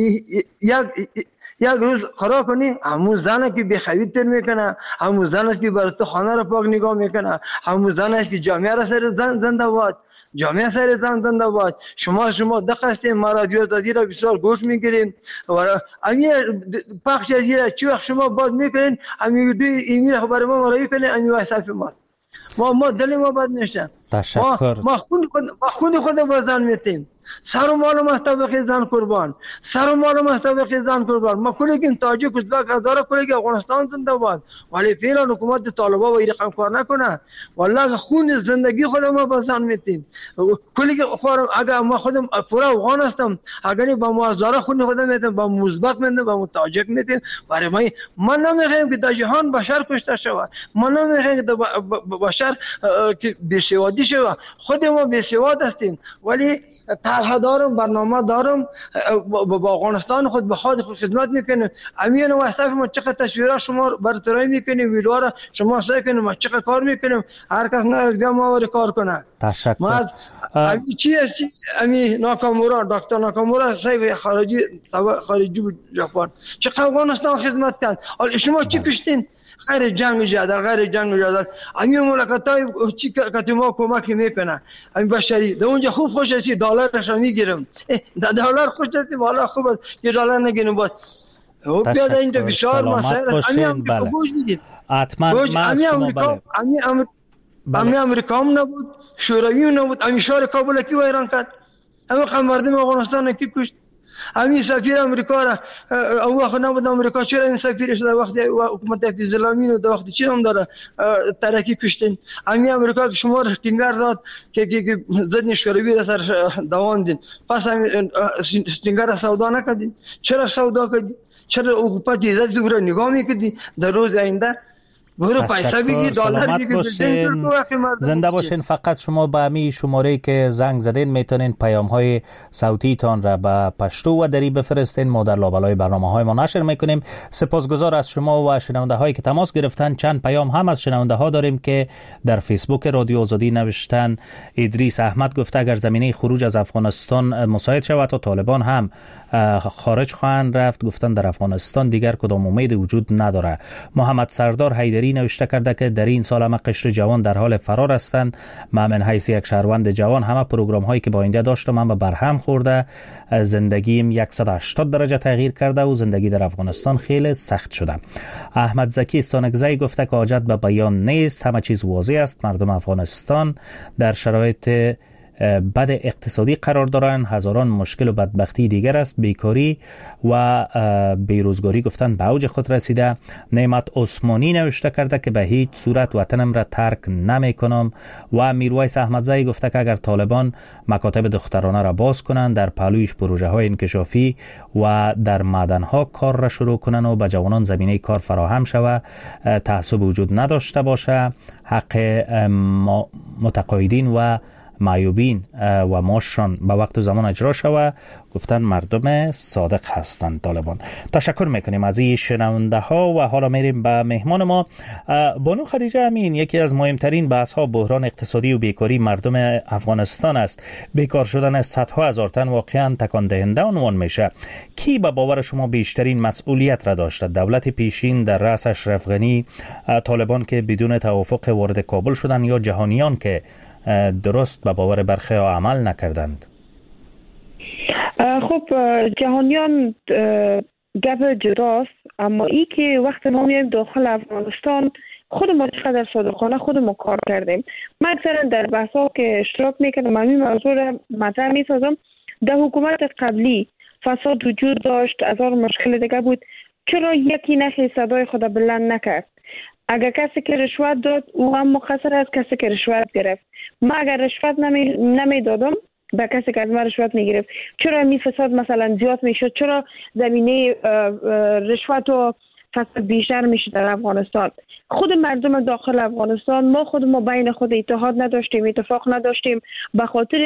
یک روز خراب کنی، همون زنه که بخوید تر میکنه، همون زنه که برای تو خانه را پاک نگاه میکنه، همون زنه که جامعه را سر زن زنده باد، جامعه سر زن زنده باد. شما دقیقه ما رادیو آزادی را بسیار گوش میگیریم و امی پخش از این چی وقت شما باز میکنین امی دوی ایمیل خبر ما مرایی کنین امی واسف ما دل ما بد نشه. تشکر. ما خون خود با زن میتیم. سر و مال مستوق زن قربان، سر و مال مستوق زن قربان. ما کلیگیم تاجیک ازبک هزار کلیگ افغانستان زنده باد، ولی فعلا حکومت طالبان و این رقم کار نکنه. والله خون زندگی خود ما با زن میتیم. کلیگ خورم اگر ما خودم پورا افغان هستم، اگر با ما هزار خون خودم میتیم، با مزبک میتیم، با تاجیک میتیم. برای ما نمیخوایم که در جهان بشر کشته شود، ما نمیخوایم که بشر که بی‌سوادی شود. خود ما بی‌سواد هستیم ولی طرح دارم، برنامه دارم، با افغانستان خود به خود خدمت میکنیم. امین و اصلاف ما چقدر تصویرها شما برطرفی میکنیم، ویدیوها را شما سعی کنیم، ما چقدر کار میکنیم، هر کس نه از ما کار کنه. تشکر. ما از چی هستی امی ناکامورا، دکتر ناکامورا صاحب خارجی بود ژاپن، چقدر افغانستان خدمت کرد. حالا شما چی کشتین؟ غیر جنگ جدل امی مملکت‌های چی که ما کمک میکنه امی بشری در اونجا خوب خوش هستی، دلارش رو میگیرم، دلار خوش هستی والا خوب است یه دلار نگیرم باز بیاد اینجا بسیار مسائل امی امریکا بوج دیدید امی امریکا هم نبود، شوروی هم نبود، امی شهر کابل کی ویران کرد، امی مردم افغانستان کی کشت. امی سفیر امریکا را اون وقت نبود، امریکا چرا این سفیرش در وقت حکومت حفیظ الامین و در وقت چی هم داره ترکی کشتین. امی امریکا که شما را تینگر داد که زدن شوروی را سر دوان دین، پس تینگر را سودا نکردین. چرا سودا کردین؟ چرا حکومت عزت رو نگاه میکردی؟ در روز آینده برو پیسه بگی، دلار بگی، زنده باشین. فقط شما به امی شماره که زنگ زدین میتونین پیام های صوتی تان را به پشتو و دری بفرستین، ما در لابلای برنامه های ما نشر میکنیم. سپاسگزار از شما و شنونده هایی که تماس گرفتن. چند پیام هم از شنونده ها داریم که در فیسبوک رادیو آزادی نوشتن. ادریس احمد گفته اگر زمینه خروج از افغانستان مساعد شود تا طالبان هم خارج خواهند رفت، گفتن در افغانستان دیگر کدام امید وجود نداره. محمد سردار حیدری نوشته کرده که در این سال همه قشر جوان در حال فرار هستند. من حیث یک شهروند جوان همه پروگرام هایی که با اینجا داشتم هم برهم خورده، زندگیم 180 درجه تغییر کرده و زندگی در افغانستان خیلی سخت شده. احمد زکی استانکزی گفته که حاجت به بیان نیست، همه چیز واضح است. مردم افغانستان در شرایط بد اقتصادی قرار دارند، هزاران مشکل و بدبختی دیگر است. بیکاری و بیروزگاری گفتن به اوج خود رسیده. نعمت عثمانی نوشته کرده که به هیچ صورت وطنم را ترک نمی کنم. و میرویس احمدزی گفته که اگر طالبان مکاتب دخترانه را باز کنند، در پهلویش پروژه های انکشافی و در معدن ها کار را شروع کنند و به جوانان زمینه کار فراهم شود، تعصب وجود نداشته باشه، حق متقاعدین و معیوبین و معاششان به وقت و زمان اجرا شود، گفتن مردم صادق هستند طالبان. تشکر میکنیم از این شنونده ها و حالا میریم به مهمان ما. بانو خدیجه امین، یکی از مهمترین بحث ها بحران اقتصادی و بیکاری مردم افغانستان است. بیکار شدن صدها هزار تن واقعا تکان دهنده عنوان میشه. کی به باور شما بیشترین مسئولیت را داشته؟ دولت پیشین در رأس اشرف غنی، طالبان که بدون توافق وارد کابل شدند، یا جهانیان که درست به باور برخی ها عمل نکردند؟ خب جهانیان گپ جداست، اما ای که وقت ما میایم داخل افغانستان خود ما چقدر صادقانه خود ما کار کردیم. من اکثرا در بحثا که اشتراک میکردم همین موضوع را مطرح میسازم. در حکومت قبلی فساد وجود داشت، هزار مشکل دیگه بود، چرا یکی نخی صدای خود بلند نکرد؟ اگر کسی که رشوت داد او هم مقصر از کسی که رشوت گرفت. ما اگر رشوت نمیدادم به کسی که از ما رشوت میگرفت، چرا می فساد مثلا زیاد میشد؟ چرا زمینه رشوت و فساد بیشتر میشه در افغانستان؟ خود مردم داخل افغانستان، ما بین خود اتحاد نداشتیم، اتفاق نداشتیم، به خاطر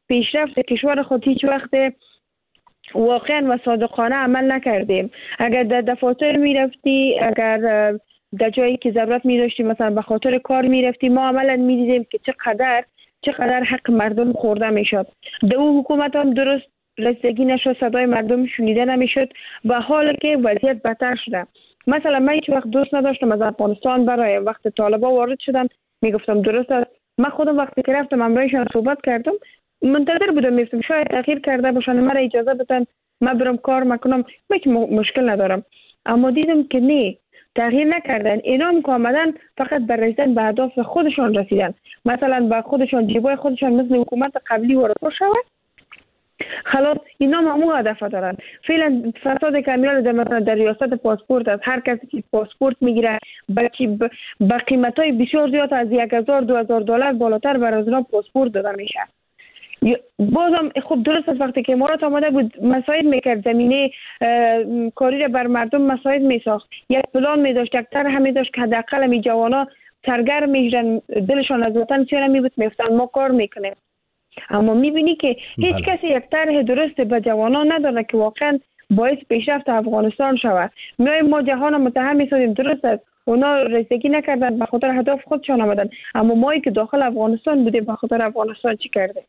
پیشرفت کشور خود هیچ وقت واقعا و صادقانه عمل نکردیم. اگر در دفاتر میرفتی، اگر در جایی که ضرورت می‌داشتی مثلا به خاطر کار میرفتی، ما عملا می‌دیدیم که چقدر حق مردم خورده میشد. در اون حکومت هم درست رسیدگی نشد، صدای مردم شنیده نمیشد و حال که وضعیت بدتر شده. مثلا من هیچ وقت دوست نداشتم از افغانستان برای وقت طالبان وارد شدن، میگفتم درست است. من خودم وقتی که رفتم امرایشان صحبت کردم، منتظر بودم میفتم شاید تغییر کرده باشن، مرا اجازه بدن من برم کار میکنم، هیچ مشکل ندارم. اما دیدم که نه، تغییر نکردن. اینا هم که آمدن فقط بر رسیدن به اهداف خودشان رسیدن. مثلا با خودشان جیبای خودشان مثل حکومت قبلی ورکو شود، خلاص اینا هم همون هدف دارن. فعلا فساد کامیال در ریاست پاسپورت است. هر کسی که پاسپورت میگیره با قیمتای بسیار زیاد از 1000-2000 دلار بالاتر بر از اونا پاسپورت داده میشه. بازم خب درست است وقتی که امارات آمده بود مساعد میکرد، زمینه کاری را بر مردم مساعد میساخت، یک پلان میداشت، یک طرح میداشت که حداقل می جوانا سرگرم میشدن، دلشان از وطن چیره میبود، میفتن ما کار میکنیم. اما میبینی که هیچ کسی یک طرح درست به جوانان نداره که واقعا باعث پیشرفت افغانستان شود. ما جهان متهم میسازیم، درست است اونا رسیدگی نکردن، به خاطر هدف خودشان آمدن، اما ما که داخل افغانستان بودیم به خاطر افغانستان چی کرده؟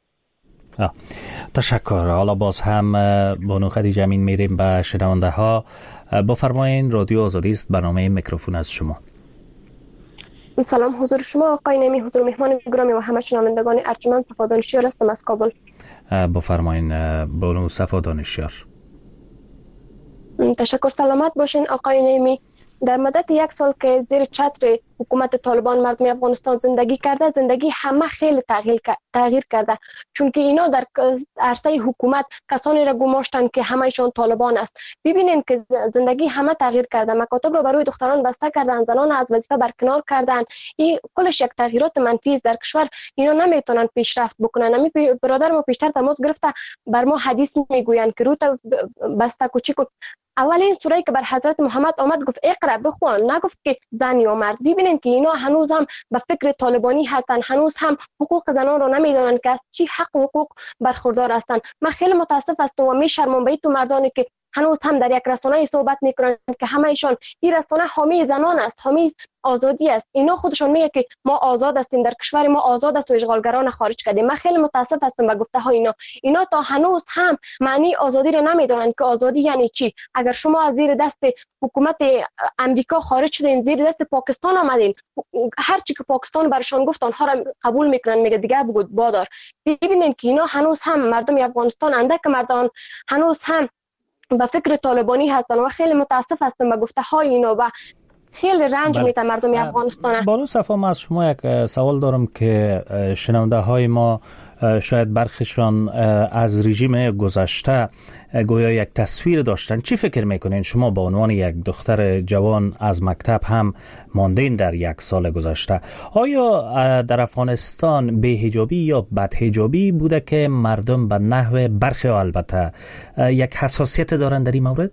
تشکر. حالا باز هم بانو خدیجه امین میریم به شنونده ها. بفرمایین، رادیو آزادی است، برنامه میکروفون از شما. سلام حضور شما آقای نمی، حضور مهمان گرامی و همه شنوندگان ارجمند. صفا دانشیار هستم از کابل. بفرمایین بانو صفا دانشیار. تشکر. سلامت باشین آقای نمی. در مدت 1 سال که زیر چتر حکومت طالبان مردم افغانستان زندگی کرده، زندگی همه خیلی تغییر کرده، چون که اینا در عرصه حکومت کسانی را گماشتن که همهشان طالبان است. ببینین که زندگی همه تغییر کرده، مکاتب را برای دختران بسته کردن، زنان از وظیفه برکنار کردن. این کلش یک تغییرات منفی است در کشور. اینا نمیتونن پیشرفت بکنن. امی برادر ما پیشتر تماس گرفته بر ما حدیث میگویند که روت بسته کوچیک. اولین سوره که بر حضرت محمد آمد گفت اقرا بخوان، نگفت که زن یا مرد. ببینین که اینا هنوز هم به فکر طالبانی هستن، هنوز هم حقوق زنان رو نمیدونن که از چی حق و حقوق برخوردار هستن. من خیلی متاسف هستم و میشرمم به این مردانی که هنوز هم در یک رسانه صحبت میکنن که همه ایشان این رسانه حامی زنان است، حامی آزادی است. اینا خودشون میگه که ما آزاد هستیم، در کشور ما آزاد است و اشغالگران خارج کردیم. من خیلی متاسف هستم به گفته های اینا تا هنوز هم معنی آزادی رو نمیدونن که آزادی یعنی چی. اگر شما از زیر دست حکومت امریکا خارج شدین، زیر دست پاکستان آمدین، هر چی که پاکستان برشان گفت آنها را قبول میکنن، میگه دیگه بگو بادار. ببینین که اینا هنوز هم مردم افغانستان اندک مردان هنوز هم به فکر طالبانی هستن و خیلی متاسف هستم به گفته های اینا و خیلی رنج میده مردم افغانستان. بانو صفا، من از شما یک سوال دارم که شنونده های ما شاید برخیشان از رژیم گذشته گویا یک تصویر داشتن. چی فکر میکنین شما به عنوان یک دختر جوان از مکتب هم ماندین در 1 سال گذشته؟ آیا در افغانستان بی‌حجابی یا بدحجابی بوده که مردم به نحو برخی البته یک حساسیت دارن در این مورد؟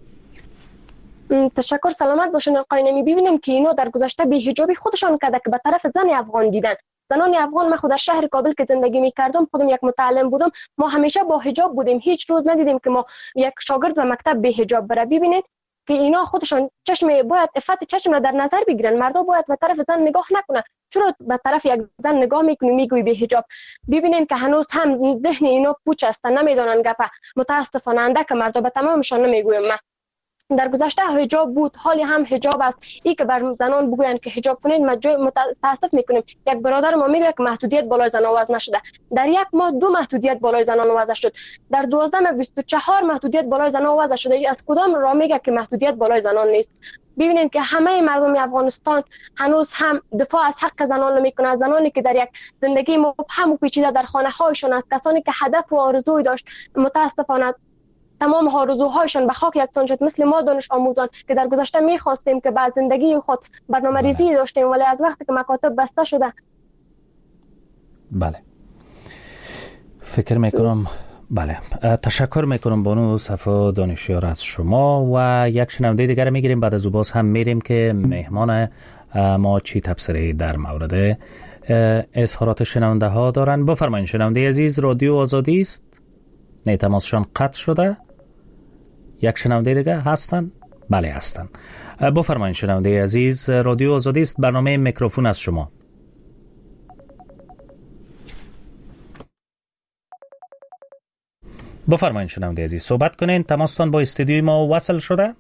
تشکر. سلامت باشین آقای نمی. ببینیم که اینا در گذشته بی‌حجابی خودشان کرده که به طرف زن افغان دیدن. زنان افغان، من خود در شهر کابل که زندگی می‌کردم، خودم یک متعلم بودم، ما همیشه با حجاب بودیم. هیچ روز ندیدیم که ما یک شاگرد به مکتب بی حجاب بره. ببینید که اینا خودشان باید عفت چشم را در نظر بگیرن. مردا باید به طرف زن نگاه نکنه. چرا به طرف یک زن نگاه میکنی میگوی بی حجاب؟ ببینید که هنوز هم ذهن اینا پوچ است، نمیدونن گپ. متاسفانه اندک مردا، به تمامشان نمیگویم. من در گذشته حجاب بود، حالی هم حجاب است. این که بر زنان بگویند که حجاب کنید متاسف میکنیم. یک برادر ما میگه که محدودیت بالای زنان وضع نشده. در 1 ماه 2 محدودیت بالای زنان وضع شد. در 12 ماه 24 محدودیت بالای زنان وضع شده. از کدام راه میگه که محدودیت بالای زنان نیست؟ ببینید که همه مردم افغانستان هنوز هم دفاع از حق زنان نمیکنند. زنانی که در یک زندگی مبهم و پیچیده در خانه هایشان است، کسانی که هدف و آرزوی داشت، متاسفانه تمام آرزوهایشان به خاک یکسان شد. مثل ما دانش آموزان که در گذشته می‌خواستیم که بعد زندگی خود برنامه‌ریزی داشتیم، ولی از وقتی که مکاتب بسته شده. بله، فکر میکنم. بله، تشکر میکنم بانو صفا دانشیار از شما. و یک شنونده دیگر میگیریم، بعد از او باز هم میریم که مهمان ما چی تبصره در مورد اظهارات شنونده ها دارن. بفرمایید شنونده عزیز، رادیو آزادی است. نه، تماسشان قطع شده. یک شنونده دیگه هستن؟ بله هستن. بفرمایید شنونده عزیز، رادیو آزادی است، برنامه میکروفون از شما. بفرمایید شنونده عزیز، صحبت کنین. تماستان با استودیوی ما وصل شده؟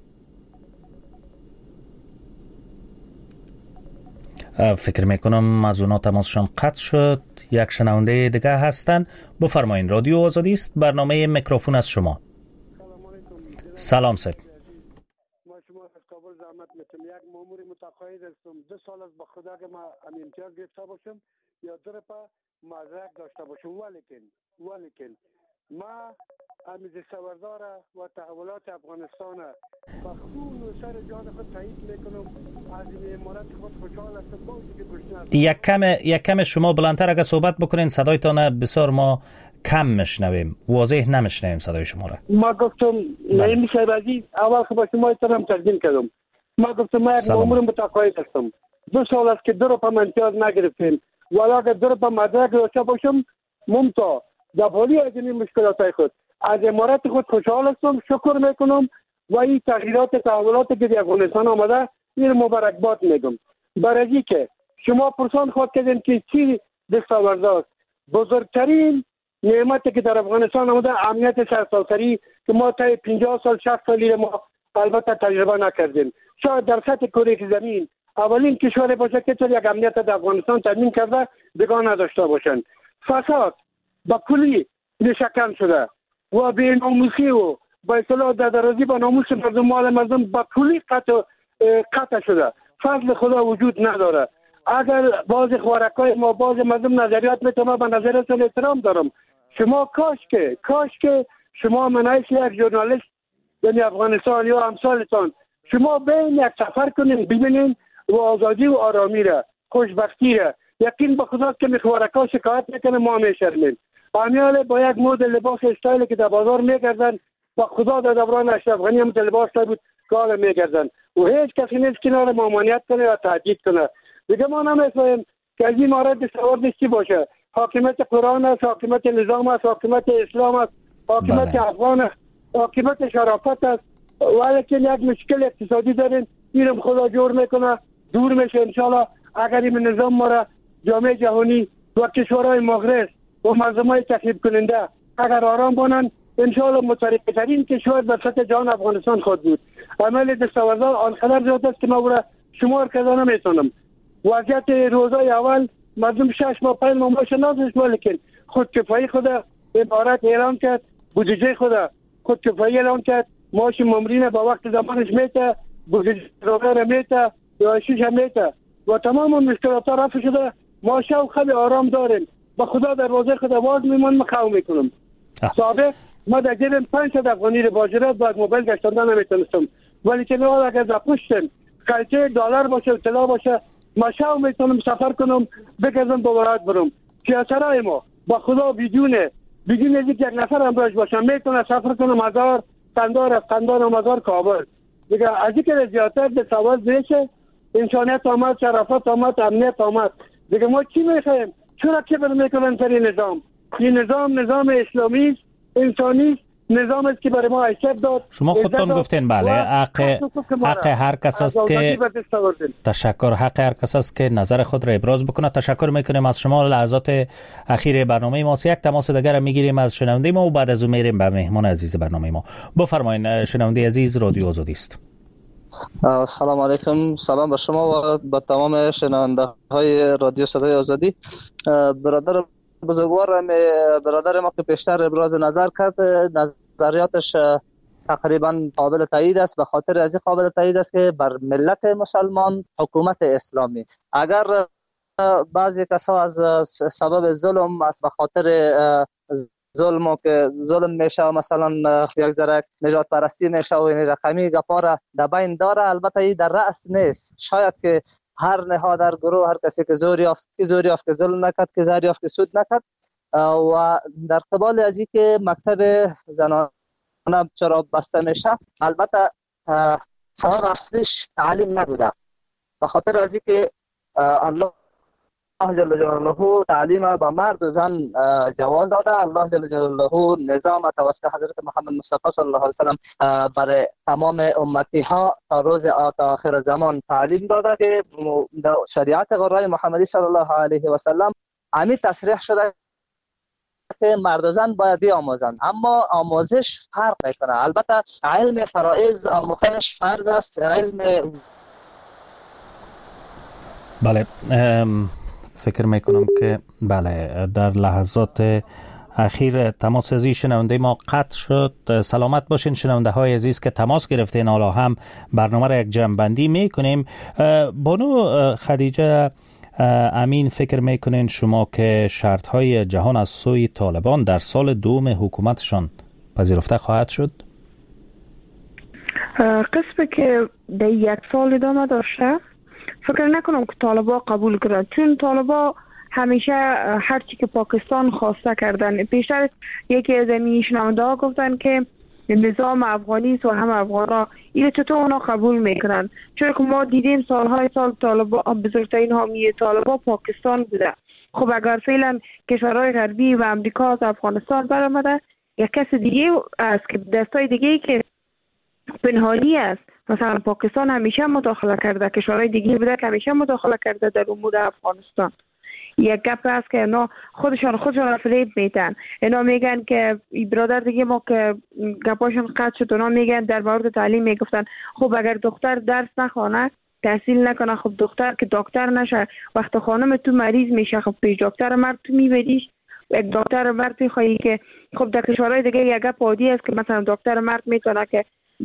فکر میکنم از اونا تماسشان قطع شد. یک شنونده دیگه هستن. بفرمایید، رادیو آزادی است، برنامه میکروفون از شما. سلام صاحب. ما شما از کابل زحمت میتونم. یک مامور متقاعد هستم. 2 سال از به خدا که ما امتیاز گرفته باشم یا درپا مدرک داشته باشم، ولیکن ما امیز سوردار و تحولات افغانستان با خون و سر جان خود تایید میکنم. از این امارت خود خوشحال هستم. با اینکه گشنه یک کم شما بلندتر اگه صحبت بکنین، صدایتان بسیار ما کم میشنویم، واضح نمیشنویم صدای شما را. ما گفتم نعیمی صاحب عزیز، اول که با شما احترام تقدیم کردم. ما گفتم ما یک مامور متقاعد هستم. 2 سال است که درپا امتیاز نگرفتیم، ولی اگر درپا مدرک داشته باشم ممتاز در حالی از این مشکلات خود از امارت خود خوشحال هستم، شکر میکنم و این تغییرات تحولات که در افغانستان آمده این مبارکباد میگم. برای که شما پرسان خود کردین که چی دستاورد است، بزرگترین نعمتی که در افغانستان آمده امنیت سرتاسری که ما تا 50 سال 60 سالی ما البته تجربه نکردیم. شاید در سطح کره زمین اولین کشور باشه که یک امنیت در افغانستان تامین کرده دیگه نداشته باشند. فساد با کلی نشکن شده و بی‌ناموسی و با اصطلاح درازی با ناموس مردم، مال مردم با کلی قطع شده. فضل خدا وجود نداره. اگر باز خوارکای ما باز مردم نظریات میتونه، به نظریاتون احترام دارم. شما کاش که شما منعیش یک ژورنالیست در افغانستان یا امثالتان شما بین یک سفر کنین ببینین و آزادی و آرامی را، خوشبختی را. یقین به خدا که میخوارکا شکایت میکنه، ما میشرمیم. امیال با یک مود لباس استایلی که در بازار میگردن، با خدا در دوران اشرف غنی هم لباس بود کار میگردن و هیچ کسی نیست کنار مامانیت کنه یا تهدید کنه. دیگه ما نمیفهمیم که از این مورد دستاوردش چی باشه. حاکمیت قرآن است، حاکمیت نظام است، حاکمیت اسلام است، حاکمیت افغان است، حاکمیت شرافت است. ولیکن یک مشکل اقتصادی داریم، اینم خدا جور میکنه، دور میشه انشالله. اگر این نظام ما را جامعه جهانی و کشورهای مغرب و مردمای تخریب کننده اگر آرام بانند، انشالله مترقی ترین کشور در سطح جهان افغانستان خود بود. عمل دستاوردها آنقدر زیاد است که ما او را شمار کردن نمیتونم. وضعیت روزای اول مردم 6 ماه 5 ماه نداشت، ولیکن خودکفایی خود امارت اعلان کرد، بودجه خود خودکفایی اعلان کرد، معاش مامورین با وقت زمانش میته، بودجه را میته، یاشیش هم میته و تمام مشکلات رفع شده. ما شو خیلی آرام داریم. با خدا دروازه خود باز میمونم، قبول میکنم. سابق ما در جیبم 500 افغانی رو باجرات بعد موبایل گشتنده نمیتونستم، ولی که نه اگر در پشتم خرچه دلار باشه و طلا باشه ما شو میتونم سفر کنم، بگردم با ولایت برم. پیاسرای ما با خدا بدون یک نفر هم باش باشم میتونه سفر کنم هزار قندار از قندار و مزار کابل. دیگه از اینکه زیادتر به سوال بشه، انسانیت آمد، شرافت آمد، امنیت آمد. دیگه ما چی میخوایم؟ چرا که برمی میکنن سر این نظام؟ این نظام اسلامی است، انسانی است، نظام است که برای ما حیثیت داد. شما خودتون گفتین بله، حق هر کس است که تشکر، حق هر کس است که نظر خود را ابراز بکنه. تشکر میکنیم از شما. لحظات اخیر برنامه ما یک تماس دیگر میگیریم از شنونده ما و بعد از اون میریم به مهمان عزیز برنامه ما. بفرمایید شنونده عزیز، رادیو آزادی است. سلام علیکم. سلام به شما و به تمام شنونده های رادیو صدای آزادی. برادر بزرگوار برادر ما که پیشتر ابراز نظر کرد، نظریاتش تقریبا قابل تایید است. به خاطر از این قابل تایید است که بر ملت مسلمان حکومت اسلامی، اگر بعضی کسا از سبب ظلم است، به خاطر ظلم که ظلم میشه و مثلا یک ذره نجات پرستی میشه و این رقمی گپا در بین داره، البته این در رأس نیست. شاید که هر نهاد، در گروه، هر کسی که زوری یافت که ظلم نکرد، که زر یافت که سود نکرد. و در قبال از این که مکتب زنانه چرا بسته میشه، البته سبب اصلیش تعلیم نبوده. به خاطر از این که الله الله جل جلاله تعلیم به مرد و زن جواز داده. الله جل جلاله نظام توسط حضرت محمد مصطفی صلی الله علیه و سلم برای تمام امتی ها تا روز آخر زمان تعلیم داده که در شریعت غرای محمدی صلی الله علیه و سلم همین تصریح شده که مرد و زن باید بیاموزند، اما آموزش فرق میکنه. البته علم فرائض آموختنش فرض است. علم بله، فکر میکنم که بله در لحظات اخیر تماس ازی شنونده ما قطع شد. سلامت باشین شنونده های عزیز که تماس گرفتین. حالا هم برنامه را یک جمع‌بندی میکنیم. بانو خدیجه امین، فکر میکنین شما که شرط های جهان از سوی طالبان در سال دوم حکومتشان پذیرفته خواهد شد؟ قسمی که در یک سال ادامه داشته فکر نکنم که طالبا قبول کرد، چون طالبا همیشه هرچی که پاکستان خواسته کردن. پیشتر یکی از این شنونده ها گفتن که نظام افغانی و هم افغانا این چطور اونا قبول میکنن، چون که ما دیدیم سالهای سال طالبا بزرگترین حامی طالبا پاکستان بوده. خب اگر فعلا کشورهای غربی و امریکا از افغانستان برآمده، یک کس دیگه است که دستای دیگه که پنهانی است، مثلا پاکستان همیشه مداخله کرده، کشورهای دیگه بوده که همیشه مداخله کرده در امور افغانستان. یک گپ است که اینا خودشان فریب میتن. اینا میگن که برادر دیگه ما که گپاشون قطع شد، اونا میگن در مورد تعلیم میگفتن خب اگر دختر درس نخونه تحصیل نکنه، خب دختر که دکتر نشه، وقت خانم تو مریض میشه، خب پیش دکتر مرد تو میبریش. یک دکتر مرد خواهی که خب در کشورهای دیگه یک گپ عادی است که مثلا دکتر مرد میتونه که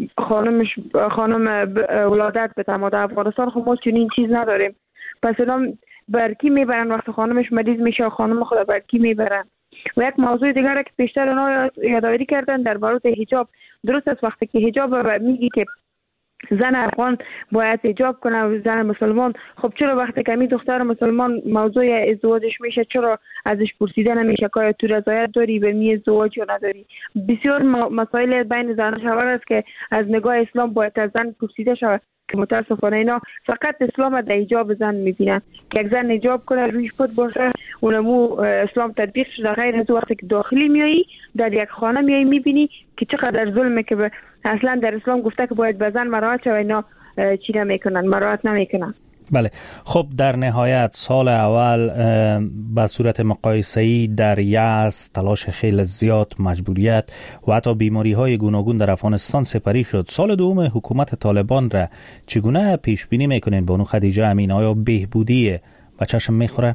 خانم ولادت بده، ما در افغانستان خب ما چنین چیز نداریم. پس اینا برکی میبرن وقت خانمش مریض میشه، خانم خود برکی میبرن. و یک موضوع دیگر که پیشتر اونا یادآوری کردن در مورد حجاب. درست است وقتی که حجاب میگی که زن افغان باید حجاب کنه و زن مسلمان، خب چرا وقتی که می دختر مسلمان موضوع ازدواجش میشه چرا ازش پرسیده نمیشه که تو رضایت داری به می ازدواج یا نداری؟ بسیار مسائل بین زن و شوهر است که از نگاه اسلام باید از زن پرسیده شود که متاسفانه اینا فقط اسلام در حجاب زن میبینن که یک زن حجاب کنه رویش پد باشه، اونمو اسلام تطبیق شده. غیر از وقتی که داخلی میایی در یک خانه میایی میبینی که چقدر ظلمه که اصلا در اسلام گفته که باید به زن مراعات شود، اینا چی نمیکنن، مراعات نمیکنن. بله، خب در نهایت سال اول به صورت مقایسه‌ای در یأس، تلاش خیلی زیاد، مجبوریت و حتی بیماری های گوناگون در افغانستان سپری شد. سال دوم حکومت طالبان را چگونه پیش بینی میکنین بانو خدیجه امین؟ آیا بهبودی به چشم میخوره؟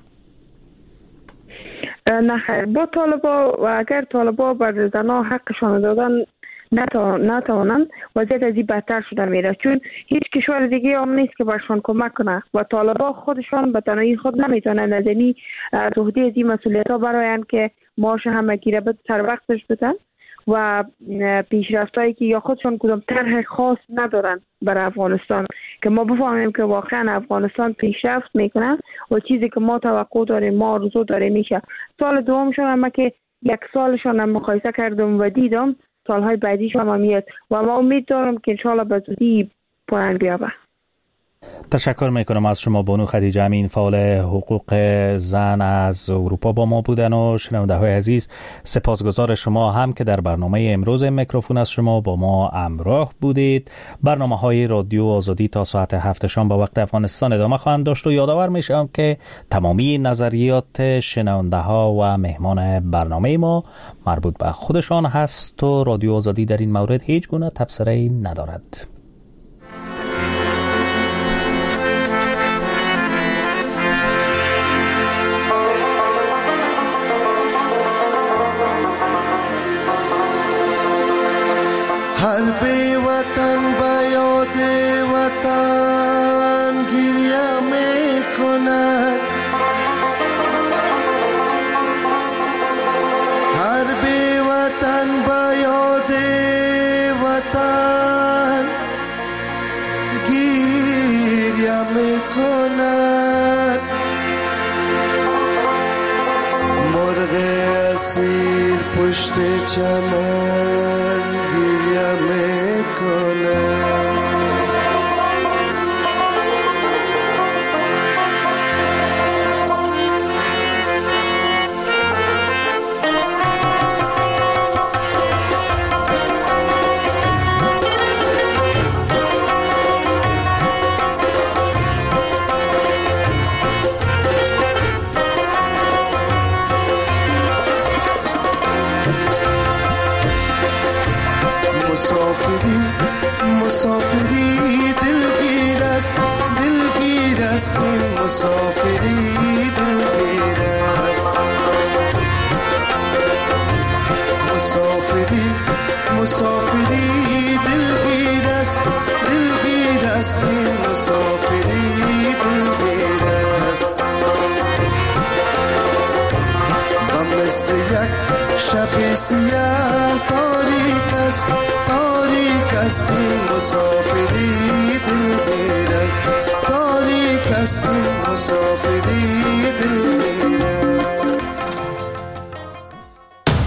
نه خیر، با طالبا و اگر طالبا بر زنها حقشان دادن نتوانند، وضعیت از این بدتر شده میره، چون هیچ کشور دیگه هم نیست که برشان کمک کنه و طالبا خودشان به تنهایی خود نمیتونن از این تهدید از این مسئولیت ها برایند که معاش همگی را سر وقتش بدن و پیشرفتایی که یا خودشان کدام طرح خاص ندارن برای افغانستان که ما بفهمیم که واقعا افغانستان پیشرفت میکنه و چیزی که ما توقع داریم، ما آرزو داریم میشه. سال دومشون هم که یک سالشان هم مقایسه کردم و دیدم سالهای بعدیش هم میاد و ما امید دارم که انشاءالله به زودی پایان بیابه. تشکر میکنم از شما بانو خدیجه امین، فعال حقوق زن از اروپا با ما بودن. و شنونده های عزیز، سپاسگزار شما هم که در برنامه امروز میکروفون از شما با ما همراه بودید. برنامه های رادیو آزادی تا ساعت 7 شام به وقت افغانستان ادامه خواهند داشت و یادآور میشم که تمامی نظریات شنونده ها و مهمان برنامه ما مربوط به خودشان هست و رادیو آزادی در این مورد هیچ گونه تبصره‌ای ندارد. هر بی وطن با یاد وطن گریه می کند، هر بی وطن با یاد وطن گریه می کند، مرغ اسیر پشت چمن گریه میکنه. مسافری دلگیر است این مسافری دلگیر است مسافری دلگیر است این مسافری دلگیر است و مثل یک شب سیاه تاریک است این مسافری دلگیر است تاریک است این مسافری دلگیر است